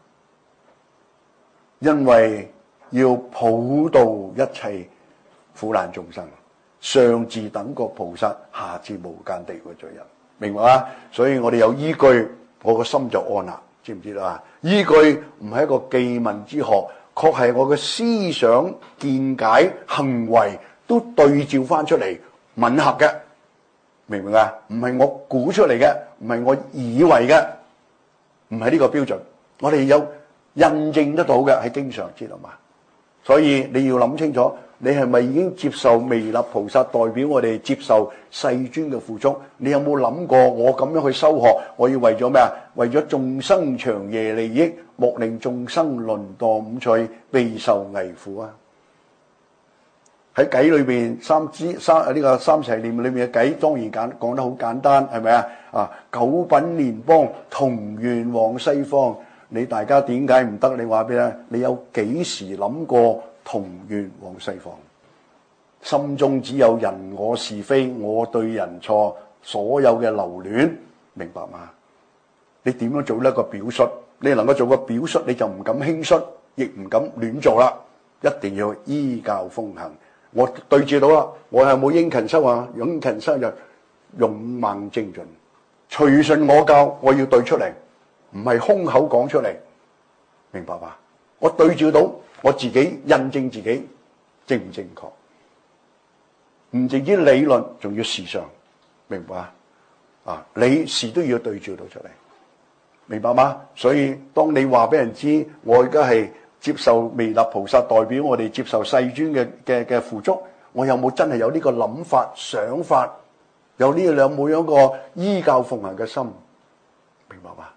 因為要普渡一切苦難眾生，上至等覺菩薩，下至無間地獄罪人，明白嗎？所以我哋有依據。我個心就安啦，知唔知道啊？依據唔係一個記問之學，確係我嘅思想、見解、行為都對照翻出嚟，吻合嘅，明唔明啊？唔係我估出嚟嘅，唔係我以為嘅，唔係呢個標準。我哋有印證得到嘅喺經上，知道嘛？所以你要諗清楚。你係咪已經接受彌勒菩薩代表我哋接受世尊嘅付囑？你有冇諗過我咁樣去修學，我要為咗咩啊？為咗眾生長夜利益，莫令眾生淪墮五趣，備受危苦啊！喺偈裏邊三支三呢個三齊念裏面嘅偈，當然簡講得好簡單，係咪啊？啊，九品蓮邦同願往西方，你大家點解唔得？你話俾我，你有幾時諗過？同願往西方，心中只有人我是非，我對人錯，所有嘅留戀，明白嗎？你點樣做呢個表率？你能夠做個表率，你就唔敢輕率，亦唔敢亂做啦。一定要依教奉行。我對住到啦，我係冇殷勤修啊，殷勤修就勇猛精進，隨順我教，我要對出嚟，唔係空口講出嚟，明白嗎？我對照到。我自己印證自己正唔正確，唔淨止理論，仲要事上，明白啊？啊，理事都要對照到出嚟，明白嗎？所以當你話俾人知，我而家係接受彌勒菩薩代表我哋接受世尊嘅嘅嘅付囑，我有冇真係有呢個諗法、想法，有呢兩冇一個依教奉行嘅心，明白嗎？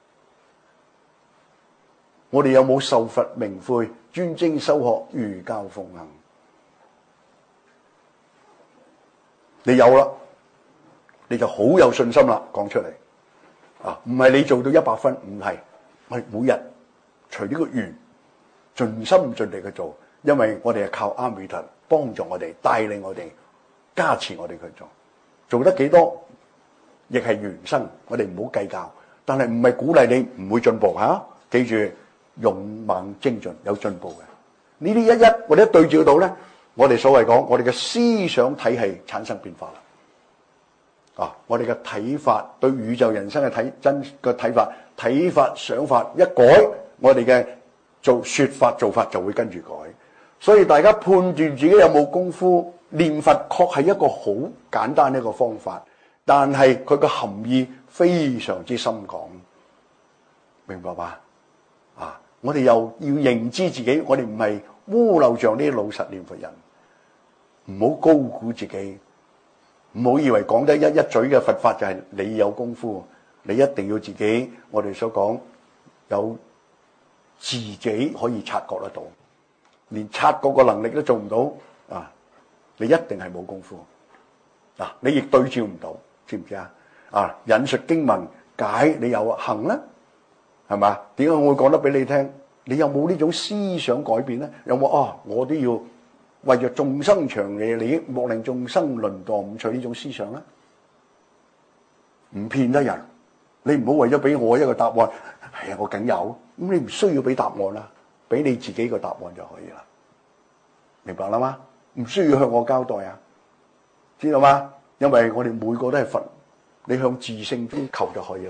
我哋有冇受佛明悔？專精修學，如教奉行。你有啦，你就好有信心啦，講出嚟啊！唔係你做到一百分，唔係，我哋每日隨呢個緣，盡心盡力去做，因為我哋係靠阿彌陀幫助我哋，帶領我哋，加持我哋去做，做得幾多，亦係緣生，我哋唔好計較，但係唔係鼓勵你唔會進步吓、啊，記住。勇猛精進，有進步嘅呢啲一一我哋一對照到咧，我哋所謂講，我哋嘅思想體系產生變化啦。啊，我哋嘅睇法對宇宙人生嘅睇真嘅睇法、睇法想法一改，我哋嘅做說法做法就會跟住改。 所以大家判斷自己有冇功夫，念佛確係一個好簡單一個方法，但係佢個含義非常之深廣，明白吧？啊，我哋又要認知自己，我哋唔係烏漏像啲老實念佛人，唔好高估自己，唔好以為講得一一嘴嘅佛法就係你有功夫，你一定要自己，我哋所講有自己可以察覺得到。連察覺個能力都做唔到啊！你一定係冇功夫嗱，你亦對照唔到，知唔知啊？啊，引述經文解你有行咧，係嘛？點解我會講得俾你聽？你有冇呢種思想改變咧？有冇啊？我都要為着眾生長嘅利益，莫令眾生淪墮五趣呢種思想咧？唔騙得人，你唔好為咗俾我一個答案，係啊，我梗有咁，你唔需要俾答案啦。俾你自己個答案就可以啦，明白啦嗎？唔需要向我交代啊，知道嗎？因為我哋每個都係佛，你向自性中求就可以啦，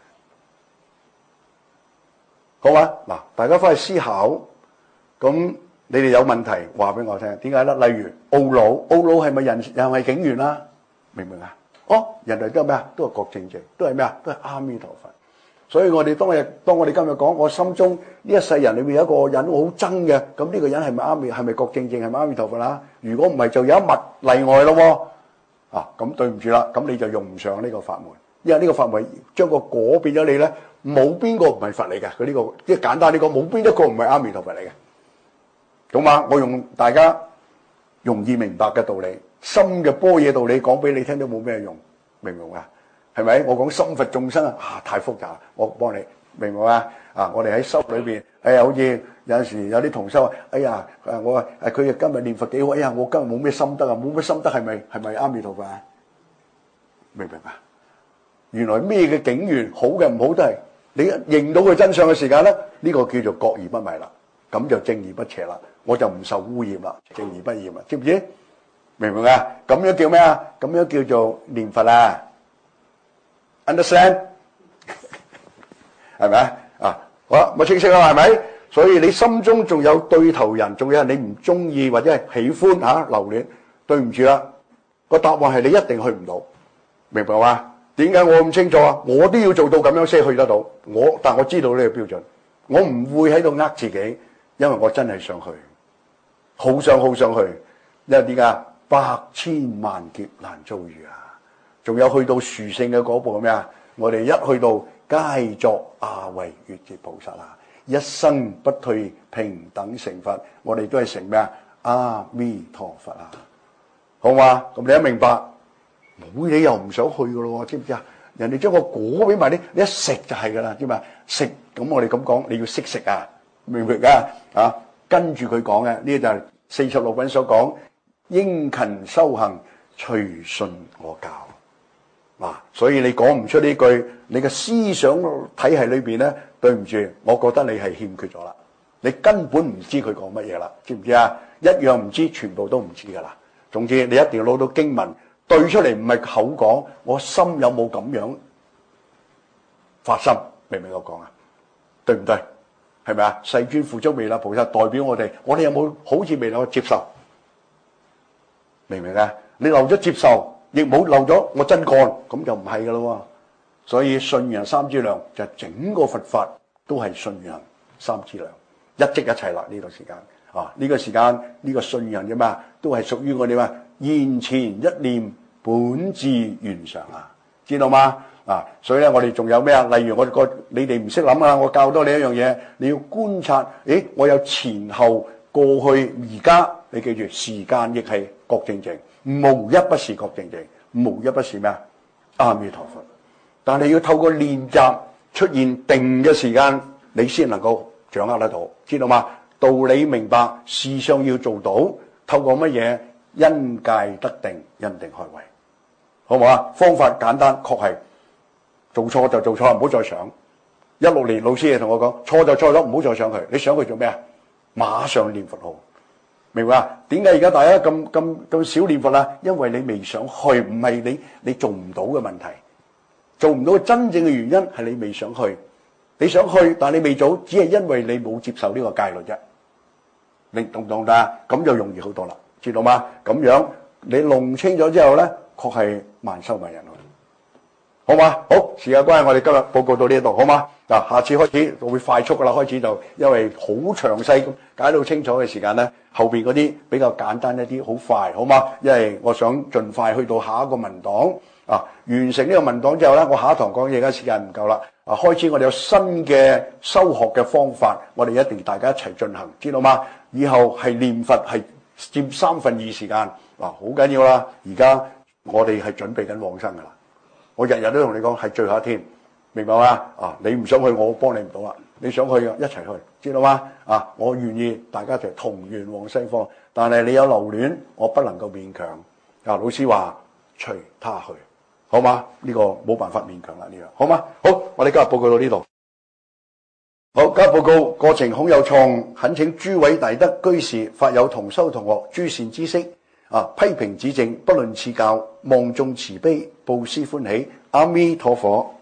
好嘛？嗱，大家翻去思考，咁你哋有問題話俾我聽，點解咧？例如懊惱，懊惱係咪人又係警員啦？明唔明啊？哦，人哋都係咩啊？都係覺正正，都係咩啊？都係阿彌陀佛。所以我哋當日當我哋今日講，我心中呢一世人裏面有一個人我好憎嘅，咁呢個人係咪阿彌係咪覺正正係咪阿彌陀佛啦？如果唔係，就有一物例外咯。啊，咁對唔住啦，咁你就用唔上呢個法門，因為呢個法門將個果變咗你咧，冇邊個唔係佛嚟嘅。佢呢個即係簡單啲講，冇邊一個唔係阿彌陀佛嚟嘅。咁啊，我用大家容易明白嘅道理，深嘅般若道理講俾你聽都冇咩用，明唔明啊？係咪？我講心佛眾生啊，太複雜，我幫你明唔明啊？啊，我哋喺修裏邊，哎呀，好似有陣時有啲同修話，哎呀，誒我話誒佢今日念佛幾好，哎呀，我今日冇咩心得啊，冇咩心得係咪係咪阿彌陀佛啊？明唔明啊？原來咩嘅境緣，好嘅唔好都係你認到佢真相嘅時間咧，呢個叫做覺而不迷啦，咁就正而不邪啦，我就唔受污染啦，正而不染啦，知唔知？明唔明啊？咁樣叫咩啊？咁樣叫做念佛啊！understand 係咪啊？啊，好啦，咪清晰啦，係咪？所以你心中仲有對頭人，仲有人你唔中意或者係喜歡吓留戀，對唔住啦，個答案係你一定去唔到，明白嘛？點解我咁清楚啊？我都要做到咁樣先去得到，我但我知道呢個標準，我唔會喺度呃自己，因為我真係想去，好想好想去，因為點解？百千萬劫難遭遇啊！仲有去到殊勝嘅嗰步係咩啊？我哋一去到皆作阿惟越致菩薩啊！一生不退平等成佛，我哋都係成咩啊？阿彌陀佛啊！好嘛？咁你都明白，冇理由唔想去噶咯？知唔知啊？人哋將個果俾埋你，你一食就係噶啦，知嘛？食咁我哋咁講，你要識食啊，明唔明啊？啊，跟住佢講嘅呢個就係四十六品所講，應勤修行，隨順我教。嗱，所以你講唔出呢句，你嘅思想體系裏邊咧，對唔住，我覺得你係欠缺咗啦。你根本唔知佢講乜嘢啦，知唔知啊？一樣唔知，全部都唔知噶啦。總之，你一定要攞到經文對出嚟，唔係口講。我心有冇咁樣發心？明唔明我講啊？對唔對？係咪啊？世尊付囑彌勒菩薩代表我哋，我哋有冇好似彌勒接受？明唔明啊？你漏咗接受。亦冇漏咗我真幹，咁就唔係噶咯。所以信願三資糧就整個佛法都係信願三資糧，一即一齊啦。呢個時間啊，呢個時間呢個信願啫嘛，都係屬於我哋嘛現前一念本自圓常啊，知道嗎？啊，所以咧我哋仲有咩啊？例如我個你哋唔識諗啊，我教多你一樣嘢，你要觀察，誒，我有前後過去而家，你記住時間亦係覺正正。無一不是覺正正，無一不是咩啊？阿彌陀佛。但係要透過練習出現定嘅時間，你先能夠掌握得到，知道嗎？道理明白，事上要做到，透過乜嘢？因戒得定，因定開慧，好唔好啊？方法簡單，確係做錯就做錯，唔好再想。一六年老師就同我講，錯就錯咗，唔好再想佢。你想佢做咩啊？馬上念佛號。明白啊？點解而家大家咁咁咁少念佛啊？因為你未想去，唔係你你做唔到嘅問題，做唔到真正嘅原因係你未想去。你想去，但係你未做，只係因為你冇接受呢個戒律啫。 你懂唔懂得？咁就容易好多啦，知道嗎？咁樣你弄清咗之後咧，確係萬修萬人去，好嘛？好，時間關係，我哋今日報告到呢度，好嘛？嗱，下次開始會快速噶啦，開始就因為好詳細咁解到清楚嘅時間咧，後邊嗰啲比較簡單一啲，好快，好嘛？因為我想盡快去到下一個文檔啊，完成呢個文檔之後咧，我下一堂講嘢，而家時間唔夠啦。啊，開始我哋有新嘅修學嘅方法，我哋一定大家一齊進行，知道嗎？以後係念佛係佔三分二時間，嗱，好緊要啦！而家我哋係準備緊往生噶啦，我日日都同你講係最後一天，明白嗎？啊，你唔想去，我幫你唔到啦，你想去嘅一齊去，知道嗎？啊，我願意大家一齊同願往西方，但係你有留戀，我不能夠勉強。啊，老師話隨他去。好嘛？呢個冇辦法勉強啦，呢樣好嘛？好，我哋今日報告到呢度。好，今日報告過程恐有錯誤，懇請諸位大德居士、法友同修同學諸善知識啊，批評指正，不論賜教，望眾慈悲，布施歡喜，阿彌陀佛。